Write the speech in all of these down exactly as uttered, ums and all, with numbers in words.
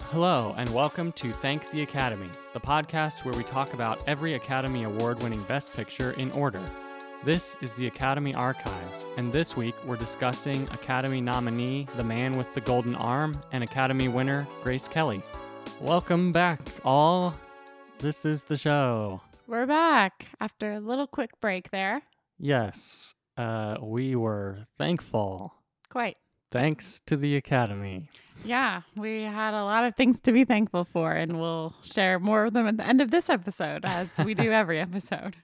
Hello, and welcome to Thank the Academy, the podcast where we talk about every Academy Award-winning Best Picture in order. This is the Academy Archives, and this week we're discussing Academy nominee, the man with the golden arm, and Academy winner, Grace Kelly. Welcome back, all. This is the show. We're back after a little quick break there. Yes, uh, we were thankful. Quite. Thanks to the Academy. Yeah, we had a lot of things to be thankful for, and we'll share more of them at the end of this episode, as we do every episode.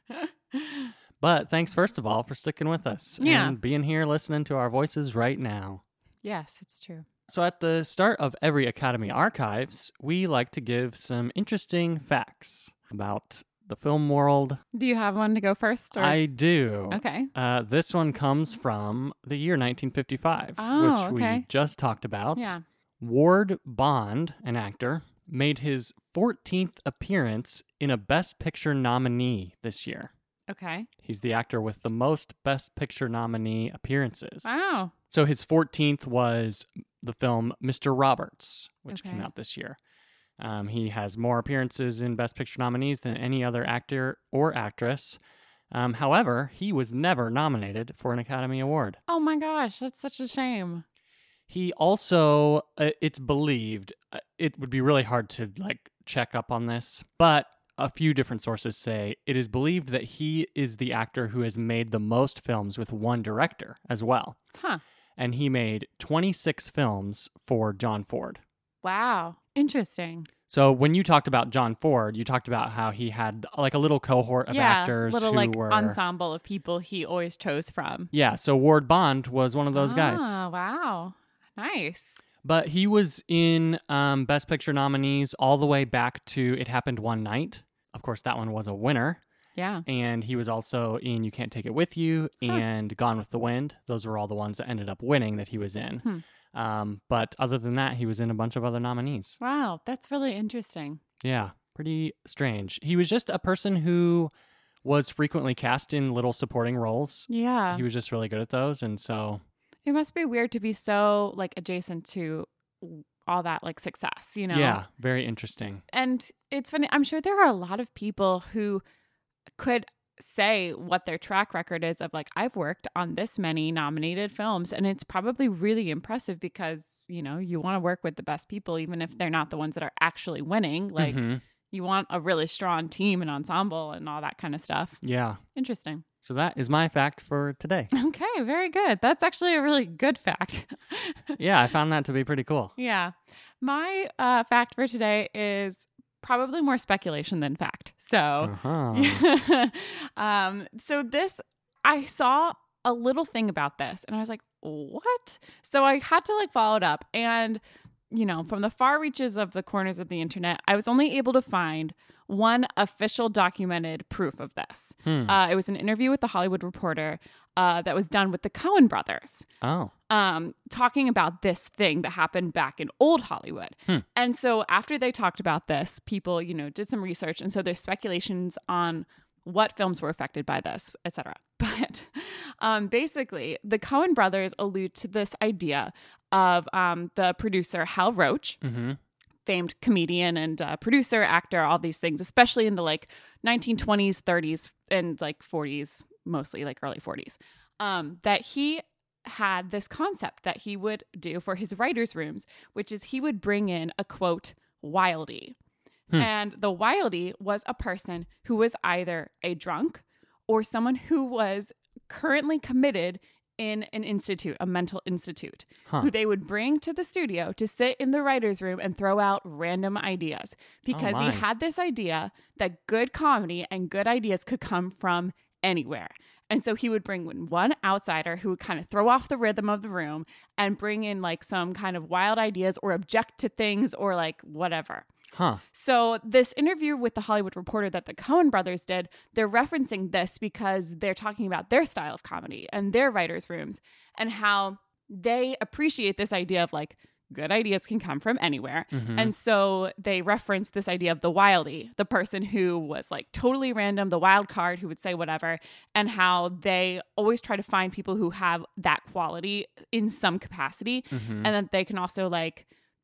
But thanks, first of all, for sticking with us Yeah. and being here listening to our voices right now. Yes, it's true. So at the start of every Academy Archives, we like to give some interesting facts about the film world. Do you have one to go first? Or? I do. Okay. Uh, this one comes from the year nineteen fifty-five, Oh, which okay. we just talked about. Yeah. Ward Bond, an actor, made his fourteenth appearance in a Best Picture nominee this year. Okay. He's the actor with the most Best Picture nominee appearances. Wow. So his fourteenth was the film Mister Roberts, which Okay. came out this year. Um, he has more appearances in Best Picture nominees than any other actor or actress. Um, however, he was never nominated for an Academy Award. Oh my gosh, that's such a shame. He also, uh, it's believed, uh, it would be really hard to like check up on this, but a few different sources say it is believed that he is the actor who has made the most films with one director as well. Huh. And he made twenty-six films for John Ford. Wow. Interesting. So when you talked about John Ford, you talked about how he had like a little cohort of yeah, actors little who like were ensemble of people he always chose from. Yeah, so Ward Bond was one of those guys. Oh, wow. Nice. But he was in um, Best Picture nominees all the way back to It Happened One Night. Of course, that one was a winner. Yeah. And he was also in You Can't Take It With You Huh. and Gone with the Wind. Those were all the ones that ended up winning that he was in. Hmm. Um, but other than that, he was in a bunch of other nominees. Wow, that's really interesting. Yeah, pretty strange. He was just a person who was frequently cast in little supporting roles. Yeah. He was just really good at those. And so, It must be weird to be so like adjacent to all that like success, you know? yeah, very interesting. And it's funny. I'm sure there are a lot of people who could say what their track record is of like, I've worked on this many nominated films, and it's probably really impressive because, you know, you want to work with the best people, even if they're not the ones that are actually winning. Like Mhm. you want a really strong team and ensemble and all that kind of stuff. Yeah. Interesting. So that is my fact for today. Okay, very good. That's actually a really good fact. Yeah, I found that to be pretty cool. Yeah. My uh, fact for today is probably more speculation than fact. So, Uh-huh. um, so this, I saw a little thing about this and I was like, what? So I had to like follow it up. And, you know, from the far reaches of the corners of the internet, I was only able to find one official documented proof of this. Hmm. Uh, it was an interview with the Hollywood Reporter uh, that was done with the Coen brothers. Oh. Um, talking about this thing that happened back in old Hollywood. Hmm. And so after they talked about this, people, you know, did some research. And so there's speculations on what films were affected by this, et cetera. But um, basically, the Coen brothers allude to this idea of um, the producer Hal Roach, Mm-hmm. famed comedian and uh, producer, actor, all these things, especially in the like nineteen twenties, thirties, and like forties, mostly like early forties, um, that he had this concept that he would do for his writers' rooms, which is he would bring in a quote, wildie. Hmm. And the wildie was a person who was either a drunk or someone who was currently committed in an institute, a mental institute, Huh. who they would bring to the studio to sit in the writer's room and throw out random ideas because he my. had this idea that good comedy and good ideas could come from anywhere. And so he would bring in one outsider who would kind of throw off the rhythm of the room and bring in like some kind of wild ideas or object to things or like whatever. Huh. So this interview with the Hollywood Reporter that the Coen brothers did, they're referencing this because they're talking about their style of comedy and their writers' rooms and how they appreciate this idea of like good ideas can come from anywhere. Mhm. And so they reference this idea of the wildie, the person who was like totally random, the wild card who would say whatever, and how they always try to find people who have that quality in some capacity Mhm. and that they can also like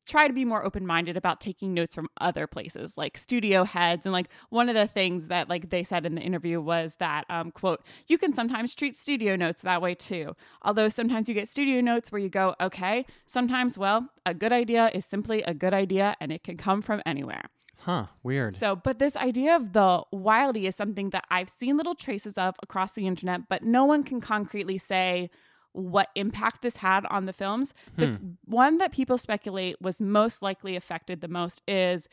try to be more open-minded about taking notes from other places like studio heads. And like one of the things that like they said in the interview was that, um, quote, you can sometimes treat studio notes that way too. Although sometimes you get studio notes where you go, okay, sometimes, well, a good idea is simply a good idea and it can come from anywhere. Huh, weird. So, but this idea of the wildie is something that I've seen little traces of across the internet, but no one can concretely say what impact this had on the films. The Hmm. one that people speculate was most likely affected the most is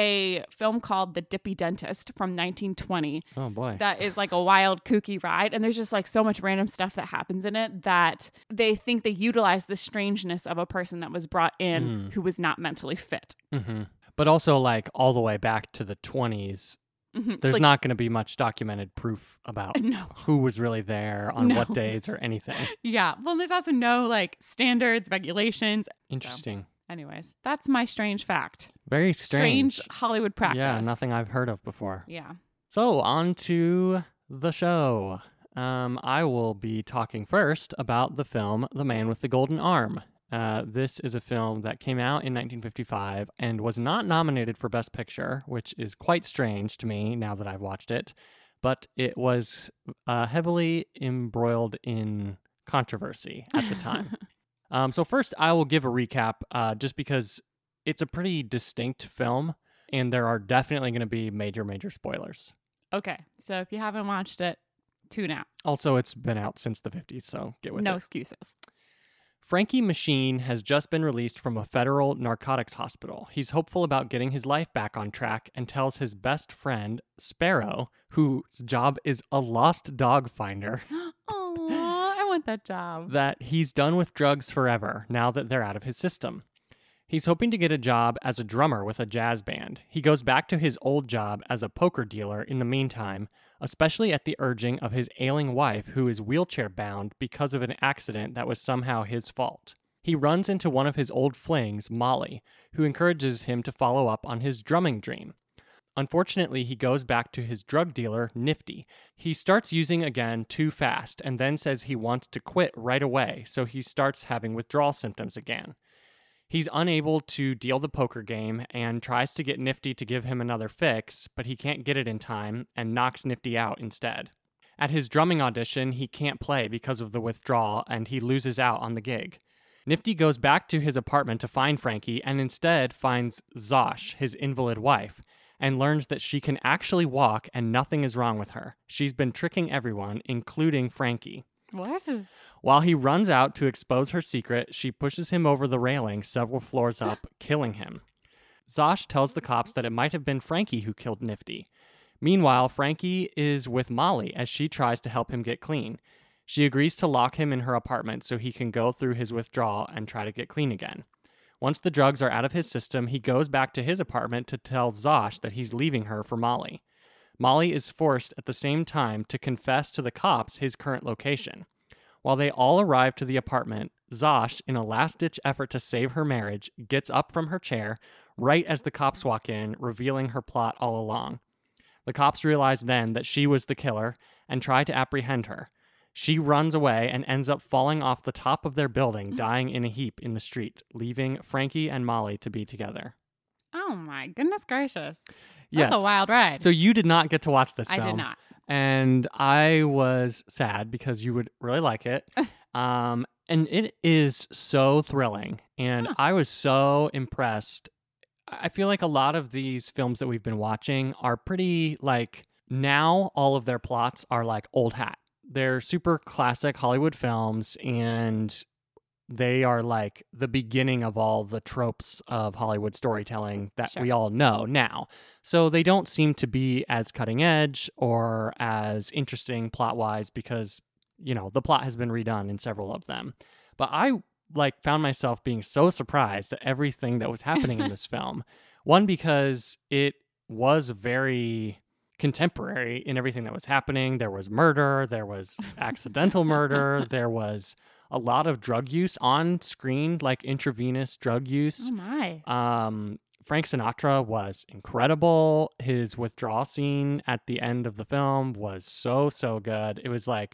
a film called The Dippy Dentist from nineteen twenty. Oh boy. That is like a wild, kooky ride. And there's just like so much random stuff that happens in it that they think they utilize the strangeness of a person that was brought in Mm. who was not mentally fit. Mm-hmm. But also, like, all the way back to the twenties, Mhm. there's Like, not going to be much documented proof about no. who was really there on No. what days or anything. Yeah. Well, there's also no like standards, regulations. Interesting. Anyways, that's my strange fact. Very strange. Strange Hollywood practice. Yeah, nothing I've heard of before. Yeah. So, on to the show. Um, I will be talking first about the film The Man with the Golden Arm. Uh, this is a film that came out in nineteen fifty-five and was not nominated for Best Picture, which is quite strange to me now that I've watched it. But it was uh, heavily embroiled in controversy at the time. um, so first, I will give a recap uh, just because it's a pretty distinct film, and there are definitely going to be major, major spoilers. Okay. So if you haven't watched it, tune out. Also, it's been out since the fifties, so get with No it. excuses. Frankie Machine has just been released from a federal narcotics hospital. He's hopeful about getting his life back on track and tells his best friend, Sparrow, whose job is a lost dog finder, Oh, I want that job. that he's done with drugs forever now that they're out of his system. He's hoping to get a job as a drummer with a jazz band. He goes back to his old job as a poker dealer in the meantime, especially at the urging of his ailing wife, who is wheelchair-bound because of an accident that was somehow his fault. He runs into one of his old flings, Molly, who encourages him to follow up on his drumming dream. Unfortunately, he goes back to his drug dealer, Nifty. He starts using again too fast and then says he wants to quit right away, so he starts having withdrawal symptoms again. He's unable to deal the poker game and tries to get Nifty to give him another fix, but he can't get it in time and knocks Nifty out instead. At his drumming audition, he can't play because of the withdrawal and he loses out on the gig. Nifty goes back to his apartment to find Frankie and instead finds Zosh, his invalid wife, and learns that she can actually walk and nothing is wrong with her. She's been tricking everyone, including Frankie. What? While he runs out to expose her secret, she pushes him over the railing several floors up, killing him. Zosh tells the cops that it might have been Frankie who killed Nifty. Meanwhile, Frankie is with Molly as she tries to help him get clean. She agrees to lock him in her apartment so he can go through his withdrawal and try to get clean again. Once the drugs are out of his system, he goes back to his apartment to tell Zosh that he's leaving her for Molly. Molly is forced at the same time to confess to the cops his current location. While they all arrive to the apartment, Zosh, in a last-ditch effort to save her marriage, gets up from her chair right as the cops walk in, revealing her plot all along. The cops realize then that she was the killer and try to apprehend her. She runs away and ends up falling off the top of their building, dying in a heap in the street, leaving Frankie and Molly to be together. Oh my goodness gracious. Yes. That's a wild ride. So you did not get to watch this I film. did not. And I was sad because you would really like it. um, and it is so thrilling. And Huh. I was so impressed. I feel like a lot of these films that we've been watching are pretty like, now all of their plots are like old hat. They're super classic Hollywood films, and they are like the beginning of all the tropes of Hollywood storytelling that Sure. we all know now. So they don't seem to be as cutting edge or as interesting plot-wise because, you know, the plot has been redone in several of them. But I like found myself being so surprised at everything that was happening in this film. One, because it was very contemporary in everything that was happening. There was murder, there was accidental murder, there was a lot of drug use on screen, like intravenous drug use. Oh my. Um, Frank Sinatra was incredible. His withdrawal scene at the end of the film was so, so good. It was like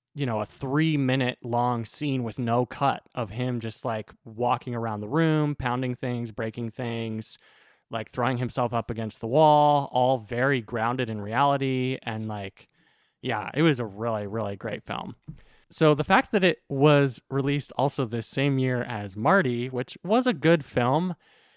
you know, a three minute long scene with no cut of him just like walking around the room, pounding things, breaking things, like throwing himself up against the wall, all very grounded in reality. And like, yeah, it was a really, really great film. So the fact that it was released also this same year as Marty, which was a good film,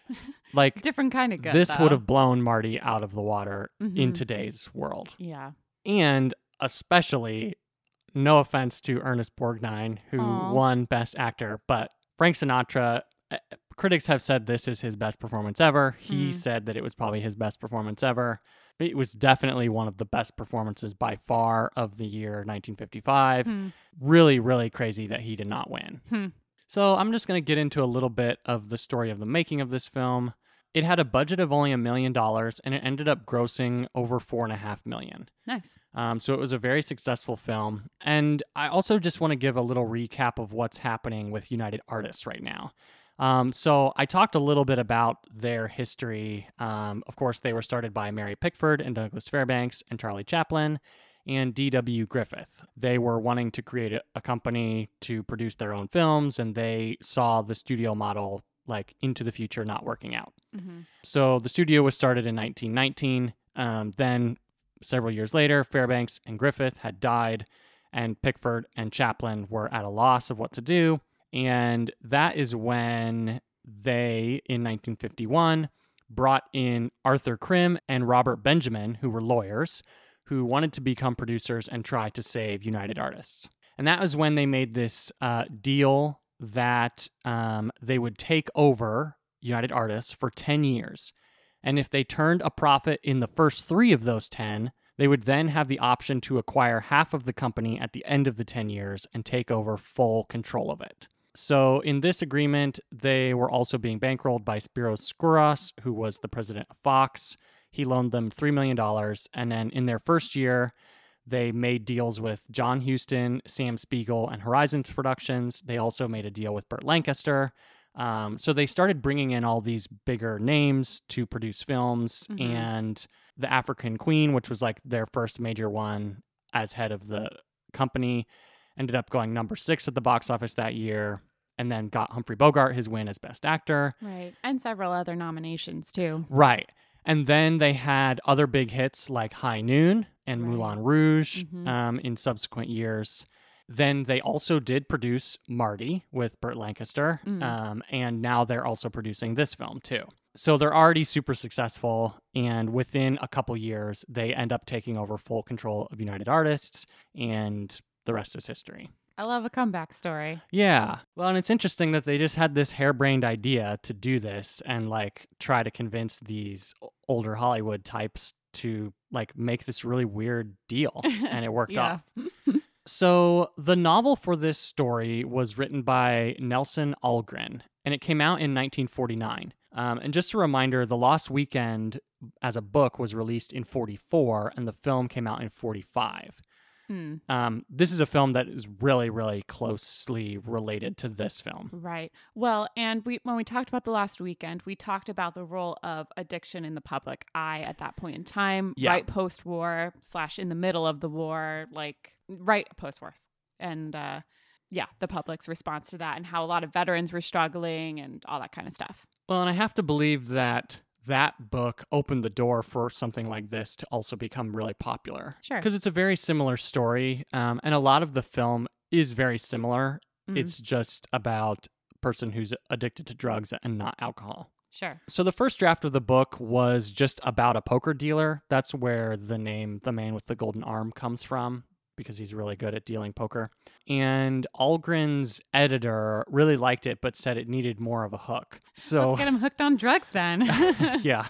like different kind of good. This though. would have blown Marty out of the water mm-hmm. in today's world. Yeah. And especially, no offense to Ernest Borgnine, who Aww. won Best Actor, but Frank Sinatra, uh, critics have said this is his best performance ever. He mm. said that it was probably his best performance ever. It was definitely one of the best performances by far of the year nineteen fifty-five. Hmm. Really, really crazy that he did not win. Hmm. So I'm just going to get into a little bit of the story of the making of this film. It had a budget of only a million dollars, and it ended up grossing over four and a half million. Nice. Um, so it was a very successful film. And I also just want to give a little recap of what's happening with United Artists right now. Um, so I talked a little bit about their history. Um, of course, they were started by Mary Pickford and Douglas Fairbanks and Charlie Chaplin and D W Griffith. They were wanting to create a, a company to produce their own films, and they saw the studio model like into the future not working out. Mm-hmm. So the studio was started in nineteen nineteen. Um, then several years later, Fairbanks and Griffith had died, and Pickford and Chaplin were at a loss of what to do. And that is when they, in nineteen fifty-one, brought in Arthur Krim and Robert Benjamin, who were lawyers, who wanted to become producers and try to save United Artists. And that was when they made this uh, deal that um, they would take over United Artists for ten years. And if they turned a profit in the first three of those ten, they would then have the option to acquire half of the company at the end of the ten years and take over full control of it. So in this agreement, they were also being bankrolled by Spiros Skouras, who was the president of Fox. He loaned them three million dollars. And then in their first year, they made deals with John Huston, Sam Spiegel, and Horizons Productions. They also made a deal with Burt Lancaster. Um, so they started bringing in all these bigger names to produce films. Mm-hmm. And The African Queen, which was like their first major one as head of the company, ended up going number six at the box office that year, and then got Humphrey Bogart his win as Best Actor. Right. And several other nominations, too. Right. And then they had other big hits like High Noon and Right. Moulin Rouge Mm-hmm. um, in subsequent years. Then they also did produce Marty with Burt Lancaster, Mm. um, and now they're also producing this film too. So they're already super successful, and within a couple years, they end up taking over full control of United Artists, and the rest is history. I love a comeback story. Yeah. Well, and it's interesting that they just had this harebrained idea to do this and like try to convince these older Hollywood types to like make this really weird deal, and it worked Yeah. off. So the novel for this story was written by Nelson Algren, and it came out in nineteen forty-nine. Um, and just a reminder, The Lost Weekend as a book was released in forty-four, and the film came out in forty-five. Hmm. Um, this is a film that is really, really closely related to this film. Right. Well, and we when we talked about The Lost Weekend, we talked about the role of addiction in the public eye at that point in time, Yeah. right post-war slash in the middle of the war, like right post-war. And uh, yeah, the public's response to that and how a lot of veterans were struggling and all that kind of stuff. Well, and I have to believe that that book opened the door for something like this to also become really popular. Sure. Because it's a very similar story, um, and a lot of the film is very similar. Mm. It's just about a person who's addicted to drugs and not alcohol. Sure. So the first draft of the book was just about a poker dealer. That's where the name The Man with the Golden Arm comes from, because he's really good at dealing poker. And Algren's editor really liked it, but said it needed more of a hook. So Let's get him hooked on drugs then. yeah.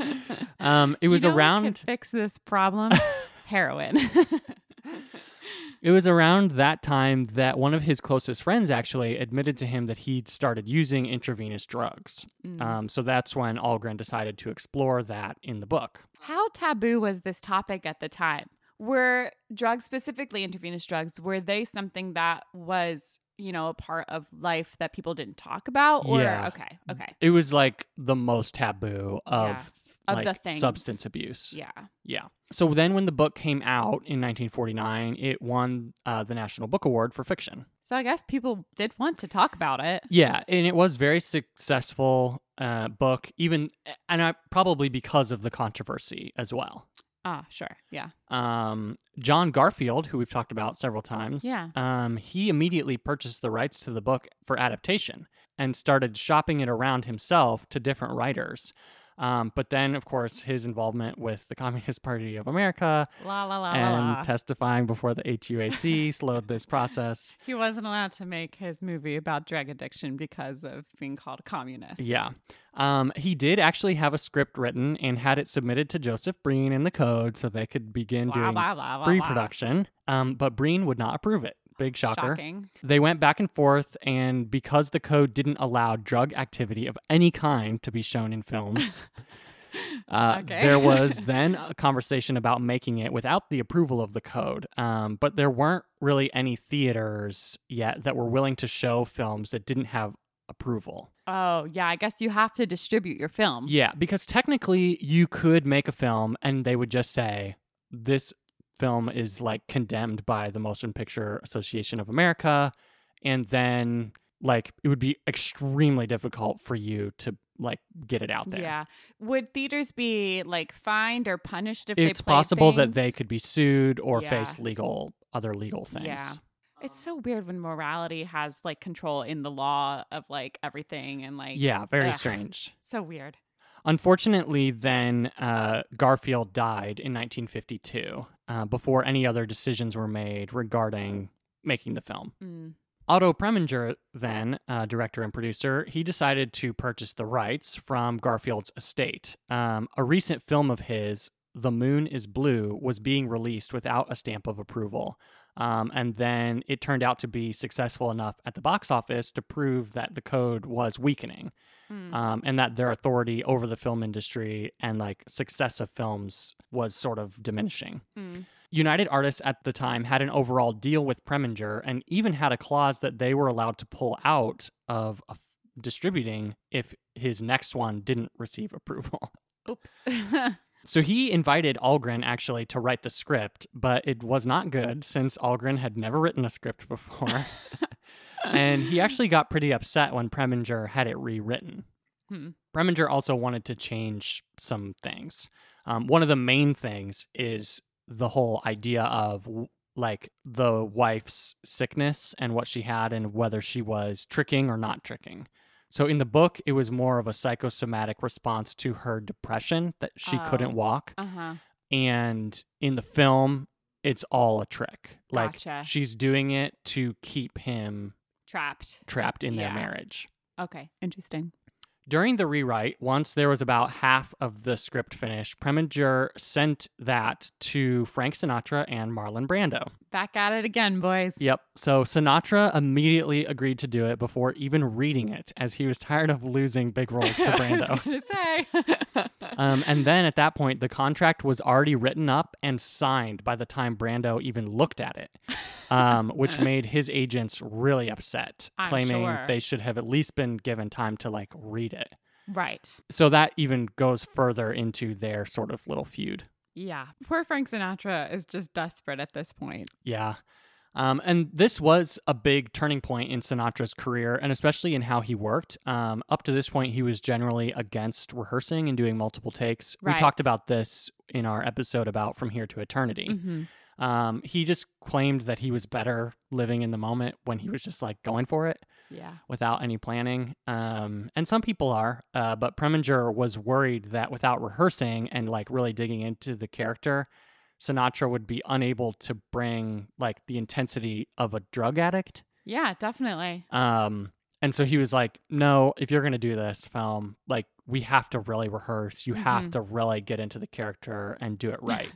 Um, it was you know around... what could fix this problem? Heroin. It was around that time that one of his closest friends actually admitted to him that he'd started using intravenous drugs. Mm. Um, so that's when Algren decided to explore that in the book. How taboo was this topic at the time? Were drugs, specifically intravenous drugs, were they something that was, you know, a part of life that people didn't talk about? Or Yeah. okay, okay. It was like the most taboo of Yeah. Of like the things. substance abuse. Yeah. Yeah. So then when the book came out in nineteen forty-nine, it won uh, the National Book Award for fiction. So I guess people did want to talk about it. Yeah, and it was very successful uh, book, even, and I, probably because of the controversy as well. Ah, sure. Yeah. Um, John Garfield, who we've talked about several times, Yeah. um, he immediately purchased the rights to the book for adaptation and started shopping it around himself to different writers. Um, but then, of course, his involvement with the Communist Party of America La la la and la la. testifying before the H U A C slowed this process. He wasn't allowed to make his movie about drug addiction because of being called a communist. Yeah. Um, he did actually have a script written and had it submitted to Joseph Breen in the Code so they could begin Blah, doing blah, blah, blah, pre-production. Um, but Breen would not approve it. Big shocker. Shocking. They went back and forth, and because the Code didn't allow drug activity of any kind to be shown in films, uh, Okay. there was then a conversation about making it without the approval of the Code. Um, but there weren't really any theaters yet that were willing to show films that didn't have approval. Oh, yeah. I guess you have to distribute your film. Yeah, because technically you could make a film and they would just say, this film is like condemned by the Motion Picture Association of America. And then like it would be extremely difficult for you to like get it out there. Yeah. Would theaters be like fined or punished if It's they played possible that things? they could be sued or Yeah. face legal, other legal things. Yeah. It's so weird when morality has like control in the law of like everything and like Yeah, very ugh, strange. So weird. Unfortunately, then uh, Garfield died in nineteen fifty-two uh, before any other decisions were made regarding making the film. Mm. Otto Preminger, then uh, director and producer, he decided to purchase the rights from Garfield's estate. Um, a recent film of his, The Moon is Blue, was being released without a stamp of approval. Um, and then it turned out to be successful enough at the box office to prove that the Code was weakening. Mm. Um, and that their authority over the film industry and like success of films was sort of diminishing. Mm. United Artists at the time had an overall deal with Preminger and even had a clause that they were allowed to pull out of uh, distributing if his next one didn't receive approval. Oops. So he invited Algren actually to write the script, but it was not good since Algren had never written a script before. And he actually got pretty upset when Preminger had it rewritten. Hmm. Preminger also wanted to change some things. Um, one of the main things is the whole idea of like the wife's sickness and what she had and whether she was tricking or not tricking. So in the book, it was more of a psychosomatic response to her depression that she Oh. couldn't walk. Uh-huh. And in the film, it's all a trick. Like Gotcha. she's doing it to keep him Trapped. trapped in their Yeah. marriage. Okay. Interesting. During the rewrite, once there was about half of the script finished, Preminger sent that to Frank Sinatra and Marlon Brando. Back at it again, boys. Yep. So Sinatra immediately agreed to do it before even reading it, as he was tired of losing big roles to I was Brando. gonna say. um, and then at that point, the contract was already written up and signed by the time Brando even looked at it, um, which made his agents really upset, I'm claiming sure. they should have at least been given time to like read it. Right. So that even goes further into their sort of little feud. Yeah. Poor Frank Sinatra is just desperate at this point. Yeah. Um, and this was a big turning point in Sinatra's career, and especially in how he worked. Um, up to this point, he was generally against rehearsing and doing multiple takes. Right. We talked about this in our episode about From Here to Eternity. Mm-hmm. Um, he just claimed that he was better living in the moment when he was just like going for it Yeah. without any planning. Um, and some people are, uh, but Preminger was worried that without rehearsing and like really digging into the character, Sinatra would be unable to bring like the intensity of a drug addict. Yeah, definitely. Um, and so he was like, no, if you're going to do this film, like we have to really rehearse. You have Mhm. to really get into the character and do it right.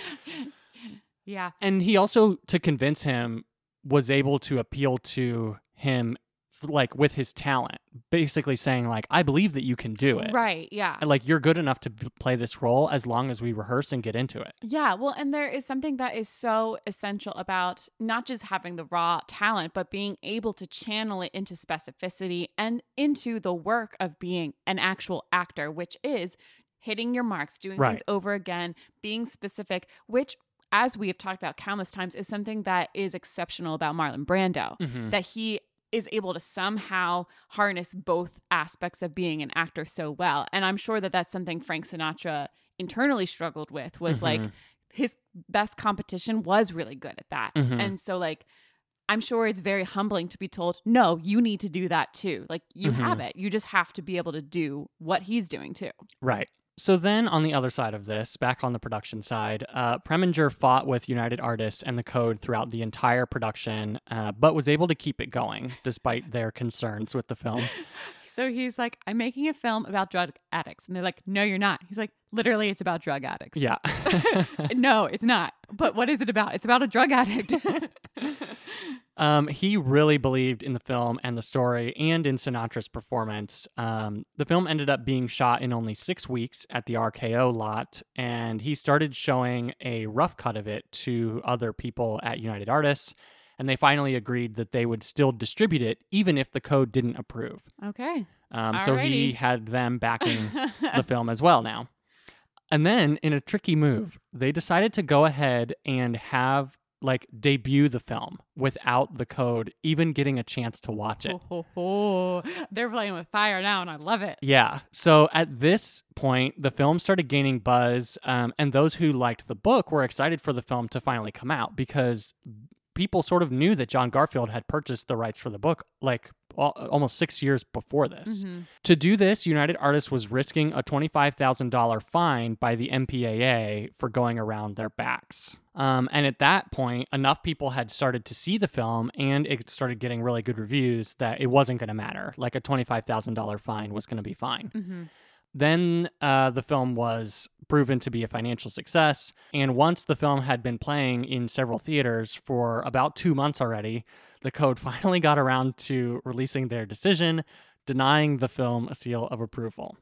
Yeah. And he also, to convince him, was able to appeal to him like with his talent, basically saying like, I believe that you can do it. Right. Yeah. And, like you're good enough to b- play this role as long as we rehearse and get into it. Yeah, well, and there is something that is so essential about not just having the raw talent, but being able to channel it into specificity and into the work of being an actual actor, which is hitting your marks, doing Right. things over again, being specific, which, as we have talked about countless times, is something that is exceptional about Marlon Brando, Mhm. that he is able to somehow harness both aspects of being an actor so well. And I'm sure that that's something Frank Sinatra internally struggled with, was like Mhm. his best competition was really good at that. Mhm. And so like, I'm sure it's very humbling to be told, no, you need to do that too. Like you Mhm. have it. You just have to be able to do what he's doing too. Right. So then on the other side of this, back on the production side, uh, Preminger fought with United Artists and the Code throughout the entire production, uh, but was able to keep it going despite their concerns with the film. So he's like, I'm making a film about drug addicts. And they're like, no, you're not. He's like, literally, it's about drug addicts. Yeah. No, it's not. But what is it about? It's about a drug addict. Um, he really believed in the film and the story and in Sinatra's performance. Um, the film ended up being shot in only six weeks at the R K O lot, and he started showing a rough cut of it to other people at United Artists, and they finally agreed that they would still distribute it even if the Code didn't approve. Okay. Um, so he Alrighty. had them backing the film as well now. And then, in a tricky move, they decided to go ahead and have like debut the film without the Code even getting a chance to watch it. Ho, ho, ho. They're playing with fire now, and I love it. Yeah. So at this point, the film started gaining buzz, um, and those who liked the book were excited for the film to finally come out because people sort of knew that John Garfield had purchased the rights for the book like al- almost six years before this. Mm-hmm. To do this, United Artists was risking a twenty-five thousand dollars fine by the M P A A for going around their backs. Um, and at that point, enough people had started to see the film and it started getting really good reviews that it wasn't going to matter. Like a twenty-five thousand dollars fine was going to be fine. Mm-hmm. Then uh, the film was proven to be a financial success. And once the film had been playing in several theaters for about two months already, the Code finally got around to releasing their decision, denying the film a seal of approval.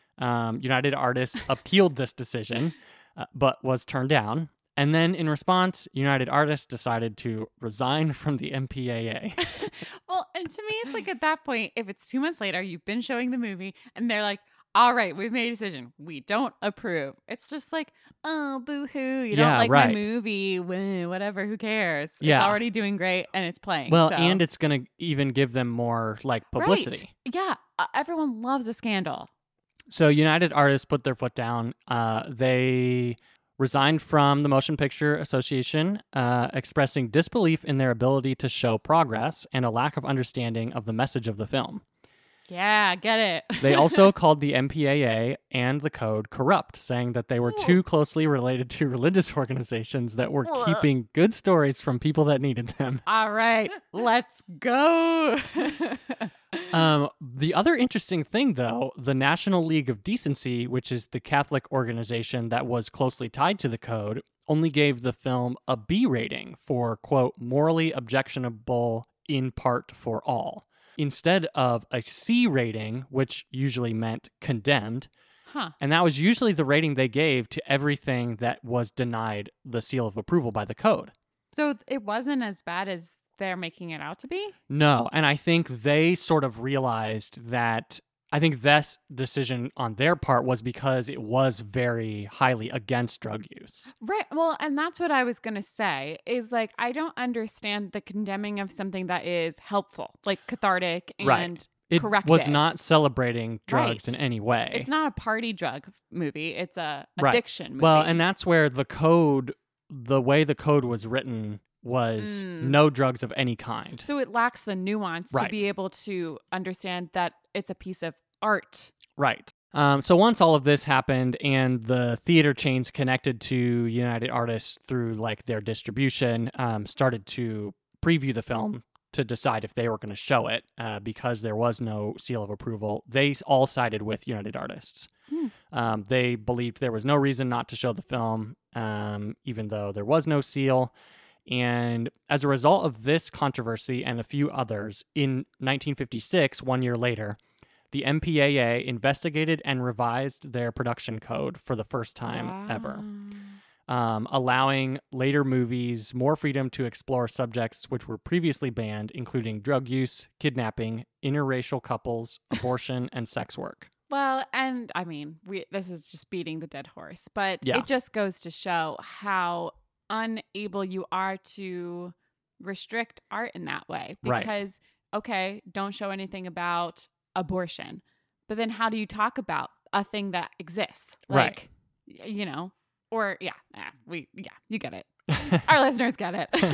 Um, United Artists appealed this decision, uh, but was turned down. And then in response, United Artists decided to resign from the M P A A. Well, and to me, it's like at that point, if it's two months later, you've been showing the movie, and they're like, all right, we've made a decision. We don't approve. It's just like, oh, boo-hoo. You Yeah, don't like right. my movie. Wah, whatever. Who cares? Yeah. It's already doing great, and it's playing. Well, so. and it's going to even give them more like publicity. Right. Yeah. Uh, everyone loves a scandal. So United Artists put their foot down. Uh, they resigned from the Motion Picture Association, uh, expressing disbelief in their ability to show progress and a lack of understanding of the message of the film. Yeah, get it. They also called the M P A A and the Code corrupt, saying that they were too closely related to religious organizations that were keeping good stories from people that needed them. All right, let's go. Um, the other interesting thing, though, the National League of Decency, which is the Catholic organization that was closely tied to the Code, only gave the film a B rating for, quote, morally objectionable in part for all, instead of a C rating, which usually meant condemned. Huh. And that was usually the rating they gave to everything that was denied the seal of approval by the Code. So it wasn't as bad as they're making it out to be? No, and I think they sort of realized that, I think this decision on their part was because it was very highly against drug use. Right. Well, and that's what I was going to say is like, I don't understand the condemning of something that is helpful, like cathartic and Right. It corrective. was not celebrating drugs Right. in any way. It's not a party drug movie. It's a Right. addiction movie. Well, and that's where the Code, the way the Code was written was Mm. no drugs of any kind. So it lacks the nuance Right. to be able to understand that it's a piece of art. Right. Um, so once all of this happened and the theater chains connected to United Artists through like their distribution um, started to preview the film to decide if they were going to show it uh, because there was no seal of approval, they all sided with United Artists. Hmm. Um, they believed there was no reason not to show the film, um, even though there was no seal. And as a result of this controversy and a few others, in nineteen fifty-six, one year later, the M P A A investigated and revised their production code for the first time ever, um, allowing later movies more freedom to explore subjects which were previously banned, including drug use, kidnapping, interracial couples, abortion, and sex work. Well, Well, and I mean, we this is just beating the dead horse, but Yeah. it just goes to show how unable you are to restrict art in that way. Right. Because, okay, don't show anything about abortion, but then how do you talk about a thing that exists? Like, y- you know, or yeah, yeah, we, yeah, you get it. Our listeners get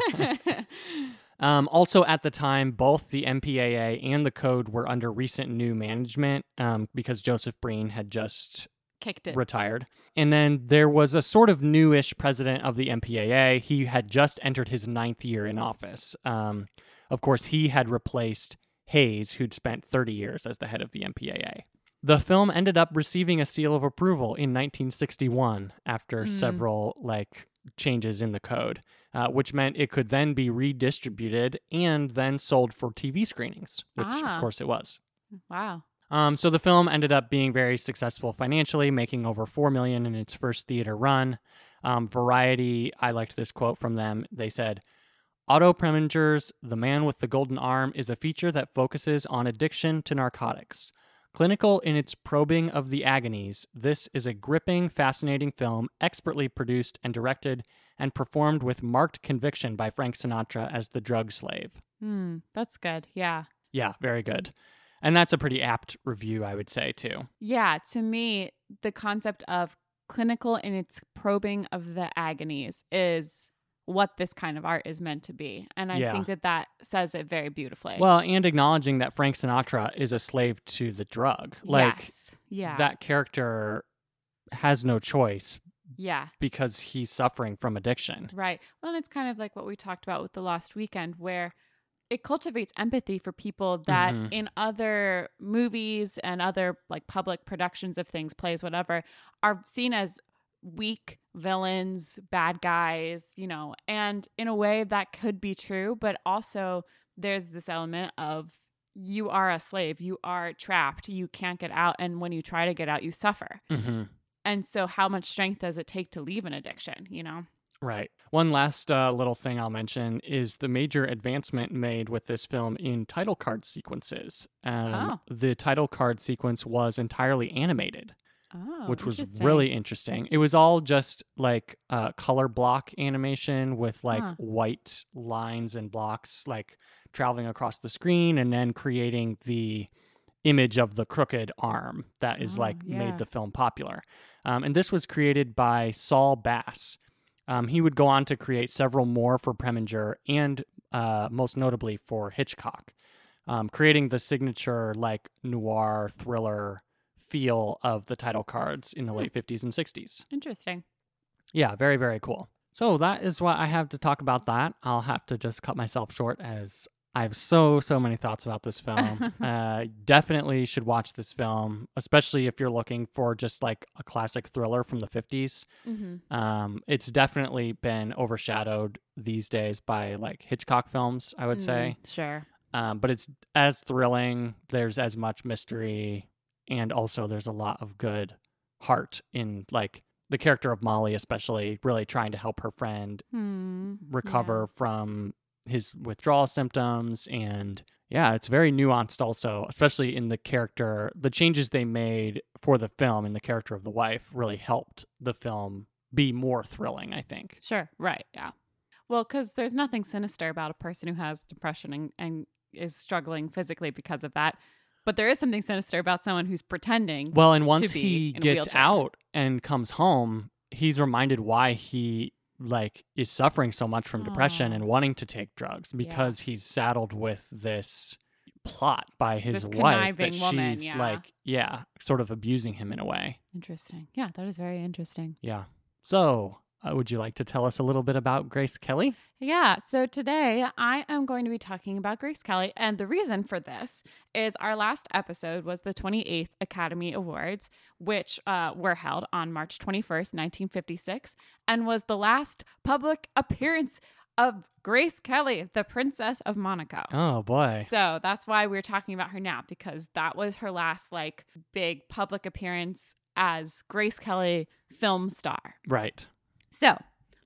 it. Um, also, at the time, both the M P A A and the code were under recent new management um, because Joseph Breen had just Kicked it. retired. And then there was a sort of newish president of the M P A A. He had just entered his ninth year in office. Um, of course, he had replaced Hayes, who'd spent thirty years as the head of the M P A A. The film ended up receiving a seal of approval in nineteen sixty-one after Mm. several like changes in the code, uh, which meant it could then be redistributed and then sold for T V screenings, which Ah. of course it was. Wow. Um, so the film ended up being very successful financially, making over four million dollars in its first theater run. Um, Variety, I liked this quote from them. They said, Otto Preminger's The Man with the Golden Arm is a feature that focuses on addiction to narcotics. Clinical in its probing of the agonies, this is a gripping, fascinating film, expertly produced and directed and performed with marked conviction by Frank Sinatra as the drug slave. Hmm. That's good. Yeah. Yeah, very good. And that's a pretty apt review, I would say, too. Yeah, to me, the concept of clinical in its probing of the agonies is what this kind of art is meant to be. And I Yeah. think that that says it very beautifully. Well, and acknowledging that Frank Sinatra is a slave to the drug. Like, yes. Yeah. that character has no choice yeah. because he's suffering from addiction. Right. Well, and it's kind of like what we talked about with The Lost Weekend, where it cultivates empathy for people that Mhm. in other movies and other like public productions of things, plays, whatever, are seen as weak villains, bad guys, you know, and in a way that could be true, but also there's this element of you are a slave, you are trapped, you can't get out, and when you try to get out, you suffer. Mm-hmm. And so how much strength does it take to leave an addiction, you know? Right. One last uh, little thing I'll mention is the major advancement made with this film in title card sequences. Um, Oh. The title card sequence was entirely animated, Oh, which was interesting. really interesting. It was all just like uh, color block animation with like Huh. white lines and blocks like traveling across the screen and then creating the image of the crooked arm that is Oh, like yeah. made the film popular. Um, and this was created by Saul Bass. Um, he would go on to create several more for Preminger and uh, most notably for Hitchcock, um, creating the signature like noir thriller feel of the title cards in the Hmm. late fifties and sixties. Interesting. Yeah, very, very cool. So that is what I have to talk about that. I'll have to just cut myself short as I have so, so many thoughts about this film. uh, definitely should watch this film, especially if you're looking for just like a classic thriller from the fifties. Mm-hmm. Um, it's definitely been overshadowed these days by like Hitchcock films, I would say. Sure. Um, but it's as thrilling. There's as much mystery, and also there's a lot of good heart in like the character of Molly, especially really trying to help her friend Hmm. recover from his withdrawal symptoms. And yeah, it's very nuanced also, especially in the character. The changes they made for the film in the character of the wife really helped the film be more thrilling, I think. Sure. Right. Yeah. Well, because there's nothing sinister about a person who has depression and, and is struggling physically because of that. But there is something sinister about someone who's pretending. Well, and once be he in a gets wheelchair. out and comes home, he's reminded why he like is suffering so much from depression Oh. and wanting to take drugs because he's saddled with this plot by his This wife that conniving woman, she's yeah. like, yeah, sort of abusing him in a way. Interesting. Yeah, that is very interesting. Yeah. So, uh, would you like to tell us a little bit about Grace Kelly? Yeah, so today I am going to be talking about Grace Kelly, and the reason for this is our last episode was the twenty-eighth Academy Awards, which uh, were held on March twenty-first, nineteen fifty-six, and was the last public appearance of Grace Kelly, the Princess of Monaco. Oh, boy. So that's why we're talking about her now, because that was her last like big public appearance as Grace Kelly film star. Right. So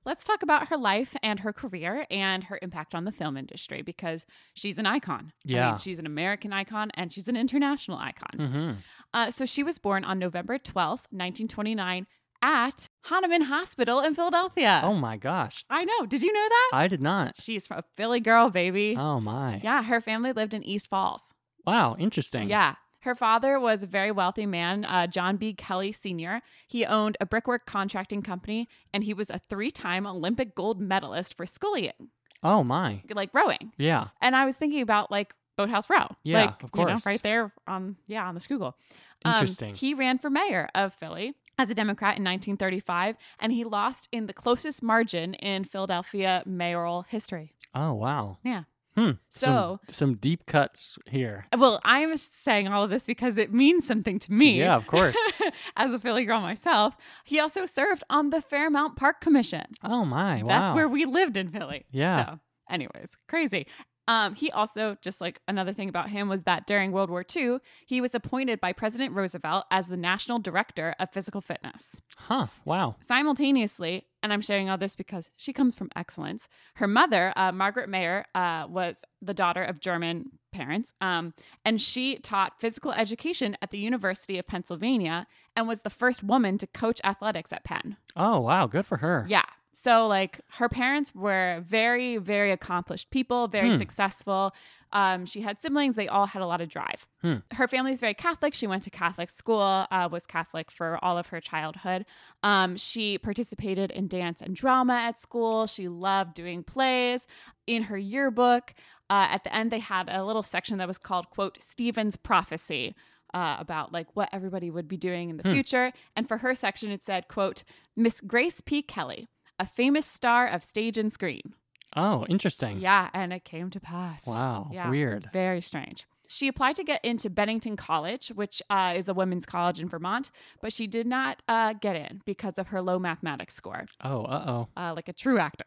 let's talk about her life and her career and her impact on the film industry, because she's an icon. Yeah. I mean, she's an American icon and she's an international icon. Mm-hmm. Uh, so she was born on November twelfth, nineteen twenty-nine at Hahnemann Hospital in Philadelphia. Oh my gosh. I know. Did you know that? I did not. She's a Philly girl, baby. Oh my. Yeah, her family lived in East Falls. Wow, interesting. Yeah. Her father was a very wealthy man, uh, John B. Kelly Senior He owned a brickwork contracting company, and he was a three-time Olympic gold medalist for scullying, Oh my. like rowing. Yeah. And I was thinking about like Boathouse Row. Yeah, like, of You know, course. right there on, yeah, on the Schuylkill. Um, Interesting. he ran for mayor of Philly as a Democrat in nineteen thirty-five, and he lost in the closest margin in Philadelphia mayoral history. Oh wow. Yeah. Hmm. So- some, some deep cuts here. Well, I'm saying all of this because it means something to me. Yeah, of course. As a Philly girl myself. He also served on the Fairmount Park Commission. Oh my. Wow. That's where we lived in Philly. Yeah. So, anyways, crazy. Um, he also, just like another thing about him was that during World War Two, he was appointed by President Roosevelt as the National Director of Physical Fitness. Huh. Wow. Simultaneously, and I'm sharing all this because she comes from excellence, her mother, uh, Margaret Mayer, uh, was the daughter of German parents, um, and she taught physical education at the University of Pennsylvania and was the first woman to coach athletics at Penn. Oh wow. Good for her. Yeah. So, like, her parents were very, very accomplished people, very Hmm. successful. Um, she had siblings. They all had a lot of drive. Hmm. Her family is very Catholic. She went to Catholic school, uh, was Catholic for all of her childhood. Um, she participated in dance and drama at school. She loved doing plays. In her yearbook, uh, at the end, they had a little section that was called, quote, Stephen's Prophecy. Uh, about like what everybody would be doing in the Hmm. future. And for her section, it said, quote, Miss Grace P. Kelly, a famous star of stage and screen. Oh, interesting. Yeah, and it came to pass. Wow. Yeah, Weird. very strange. She applied to get into Bennington College, which uh, is a women's college in Vermont, but she did not uh, get in because of her low mathematics score, Oh, uh-oh. uh, like a true actor.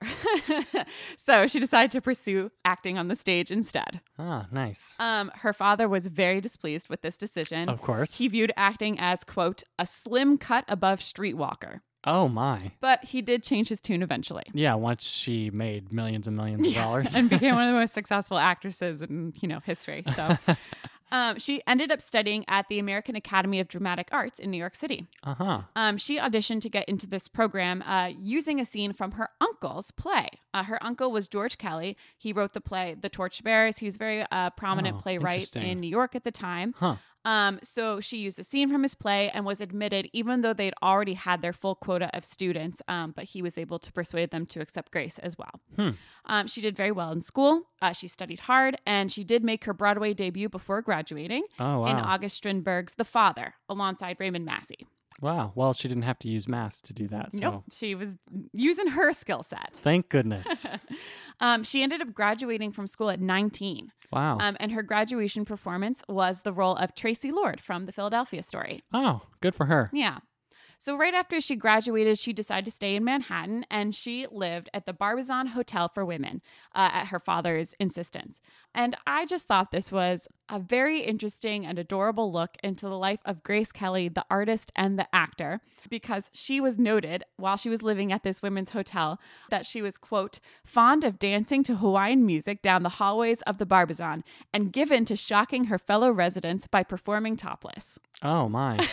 So she decided to pursue acting on the stage instead. Ah, nice. Um, her father was very displeased with this decision. Of course. He viewed acting as, quote, a slim cut above streetwalker. Oh my. But he did change his tune eventually. Yeah, once she made millions and millions of dollars. And became one of the most successful actresses in, you know, history. So um, she ended up studying at the American Academy of Dramatic Arts in New York City. Uh-huh. Um, she auditioned to get into this program uh, using a scene from her uncle's play. Uh, her uncle was George Kelly. He wrote the play The Torchbearers. He was a very uh, prominent Oh, playwright interesting. in New York at the time. Huh. Um, so she used a scene from his play and was admitted, even though they'd already had their full quota of students. Um, but he was able to persuade them to accept Grace as well. Hmm. Um, she did very well in school. Uh, she studied hard, and she did make her Broadway debut before graduating Oh, wow. in August Strindberg's The Father, alongside Raymond Massey. Wow. Well, she didn't have to use math to do that. So Nope, she was using her skill set. thank goodness. Um, she ended up graduating from school at nineteen. Wow. Um, and her graduation performance was the role of Tracy Lord from The Philadelphia Story. Oh, good for her. Yeah. So right after she graduated, she decided to stay in Manhattan, and she lived at the Barbizon Hotel for Women uh, at her father's insistence. And I just thought this was a very interesting and adorable look into the life of Grace Kelly, the artist and the actor, because she was noted while she was living at this women's hotel that she was, quote, fond of dancing to Hawaiian music down the hallways of the Barbizon and given to shocking her fellow residents by performing topless. Oh, my.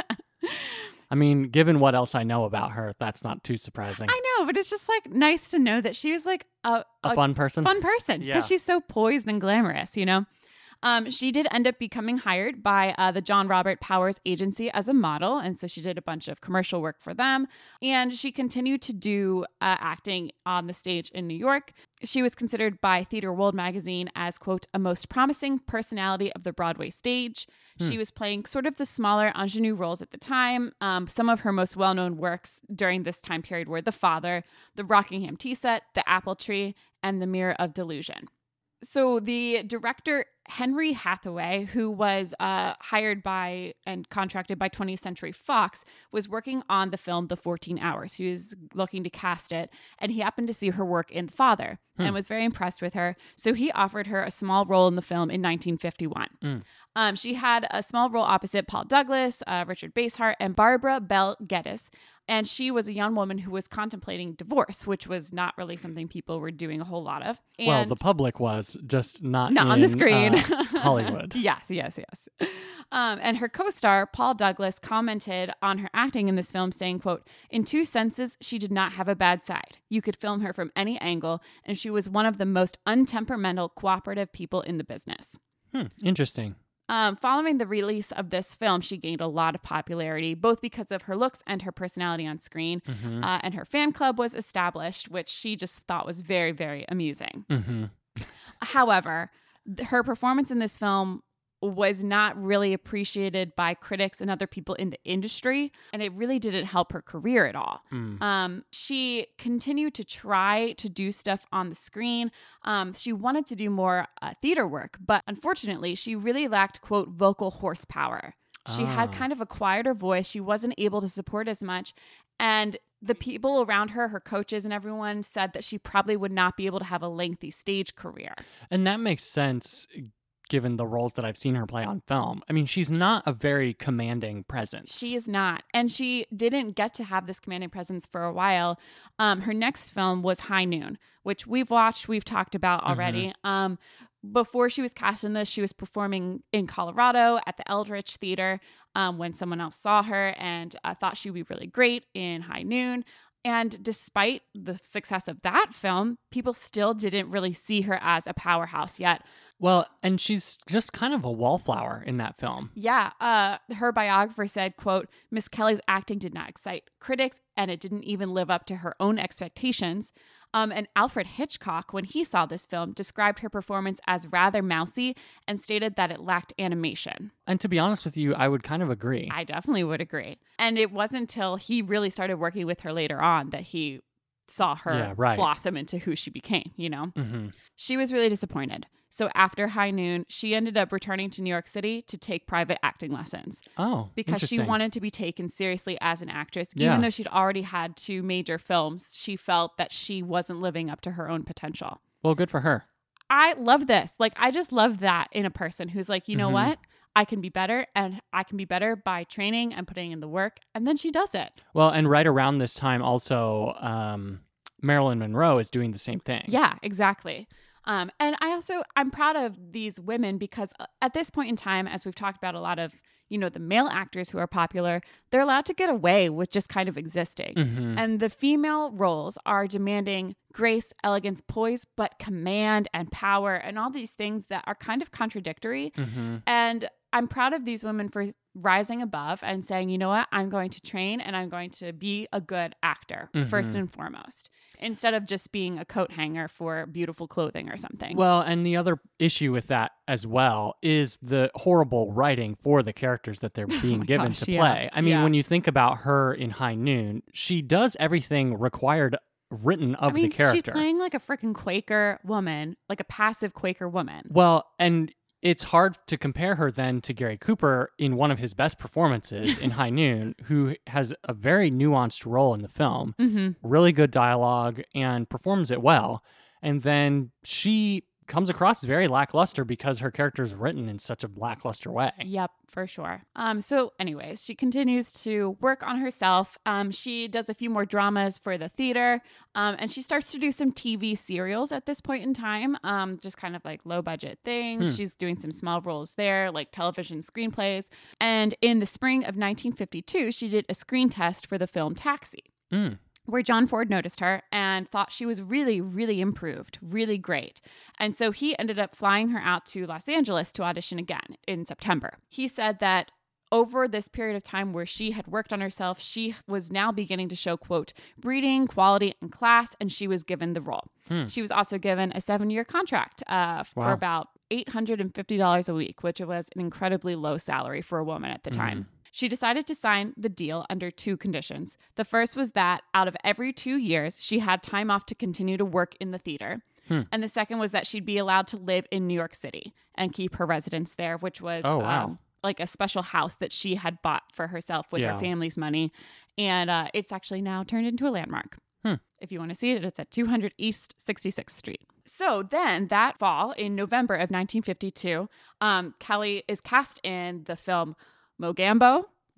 I mean, given what else I know about her, that's not too surprising. I know, but it's just like nice to know that she was like a, A fun person? fun person because Yeah. she's so poised and glamorous, you know? Um, she did end up becoming hired by uh, the John Robert Powers Agency as a model. And so she did a bunch of commercial work for them. And she continued to do uh, acting on the stage in New York. She was considered by Theatre World magazine as, quote, a most promising personality of the Broadway stage. She was playing sort of the smaller ingenue roles at the time. Um, some of her most well-known works during this time period were The Father, The Rockingham Tea Set, The Apple Tree, and The Mirror of Delusion. So the director, Henry Hathaway, who was uh, hired by and contracted by twentieth Century Fox, was working on the film The fourteen hours. He was looking to cast it, and he happened to see her work in The Father Hmm. and was very impressed with her. So he offered her a small role in the film in nineteen fifty-one. Mm. Um, she had a small role opposite Paul Douglas, uh, Richard Basehart, and Barbara Bell Geddes. and she was a young woman who was contemplating divorce, which was not really something people were doing a whole lot of. And well, the public was, just not, not in, on the screen. uh, Hollywood. Yes, yes, yes. Um, and her co-star, Paul Douglas, commented on her acting in this film, saying, quote, "In two senses, she did not have a bad side. You could film her from any angle, and she was one of the most untemperamental, cooperative people in the business." Hmm, interesting. Um, following the release of this film, she gained a lot of popularity, both because of her looks and her personality on screen. Mm-hmm. Uh, and her fan club was established, which she just thought was very, very amusing. Mm-hmm. However, th- her performance in this film was not really appreciated by critics and other people in the industry, and it really didn't help her career at all. Mm. Um, she continued to try to do stuff on the screen. Um, she wanted to do more uh, theater work, but unfortunately, she really lacked, quote, vocal horsepower. She Ah. had kind of a quieter voice. She wasn't able to support as much, and the people around her, her coaches and everyone, said that she probably would not be able to have a lengthy stage career. And that makes sense, given the roles that I've seen her play on film. I mean, she's not a very commanding presence. She is not. And she didn't get to have this commanding presence for a while. Um, her next film was High Noon, which we've watched, we've talked about already. Mm-hmm. Um, before she was cast in this, she was performing in Colorado at the Eldridge Theater um, when someone else saw her and uh, thought she would be really great in High Noon. And despite the success of that film, people still didn't really see her as a powerhouse yet. Well, and she's just kind of a wallflower in that film. Yeah. Uh, her biographer said, quote, "Miss Kelly's acting did not excite critics, and it didn't even live up to her own expectations." Um, and Alfred Hitchcock, when he saw this film, described her performance as rather mousy and stated that it lacked animation. And to be honest with you, I would kind of agree. I definitely would agree. And it wasn't until he really started working with her later on that he saw her yeah, right. blossom into who she became, you know? Mm-hmm. She was really disappointed. So after High Noon, she ended up returning to New York City to take private acting lessons. Oh, because she wanted to be taken seriously as an actress. Yeah. Even though she'd already had two major films, she felt that she wasn't living up to her own potential. Well, good for her. I love this. Like, I just love that in a person who's like, you know Mm-hmm. what? I can be better, and I can be better by training and putting in the work. And then she does it. Well, and right around this time also, um, Marilyn Monroe is doing the same thing. Yeah, exactly. Um, and I also, I'm proud of these women because at this point in time, as we've talked about a lot of, you know, the male actors who are popular, they're allowed to get away with just kind of existing. Mm-hmm. And the female roles are demanding grace, elegance, poise, but command and power and all these things that are kind of contradictory. Mm-hmm. And I'm proud of these women for rising above and saying, you know what, I'm going to train and I'm going to be a good actor Mm-hmm. first and foremost, instead of just being a coat hanger for beautiful clothing or something. Well, and the other issue with that as well is the horrible writing for the characters that they're being my given gosh, to yeah. play. I mean, Yeah. when you think about her in High Noon, she does everything required written of I mean, the character. she's playing like a freaking Quaker woman, like a passive Quaker woman. Well, and it's hard to compare her then to Gary Cooper in one of his best performances in High Noon, who has a very nuanced role in the film, Mm-hmm. really good dialogue, and performs it well. And then she comes across very lackluster because her character is written in such a lackluster way. Yep, for sure. Um, so anyways, she continues to work on herself. Um, she does a few more dramas for the theater, um, and she starts to do some T V serials at this point in time, um, just kind of like low budget things. Hmm. She's doing some small roles there, like television screenplays. And in the spring of nineteen fifty-two, she did a screen test for the film Taxi. Mm. Where John Ford noticed her and thought she was really, really improved, really great. And so he ended up flying her out to Los Angeles to audition again in September. He said that over this period of time where she had worked on herself, she was now beginning to show, quote, breeding, quality, and class, and she was given the role. Hmm. She was also given a seven-year contract uh, for Wow. about eight hundred fifty dollars a week, which was an incredibly low salary for a woman at the time. Mm-hmm. She decided to sign the deal under two conditions. The first was that out of every two years, she had time off to continue to work in the theater. Hmm. And the second was that she'd be allowed to live in New York City and keep her residence there, which was Oh, wow. um, like a special house that she had bought for herself with Yeah. her family's money. And uh, it's actually now turned into a landmark. Hmm. If you want to see it, it's at two hundred East sixty-sixth Street. So then that fall, in November of nineteen fifty-two, um, Kelly is cast in the film Mogambo,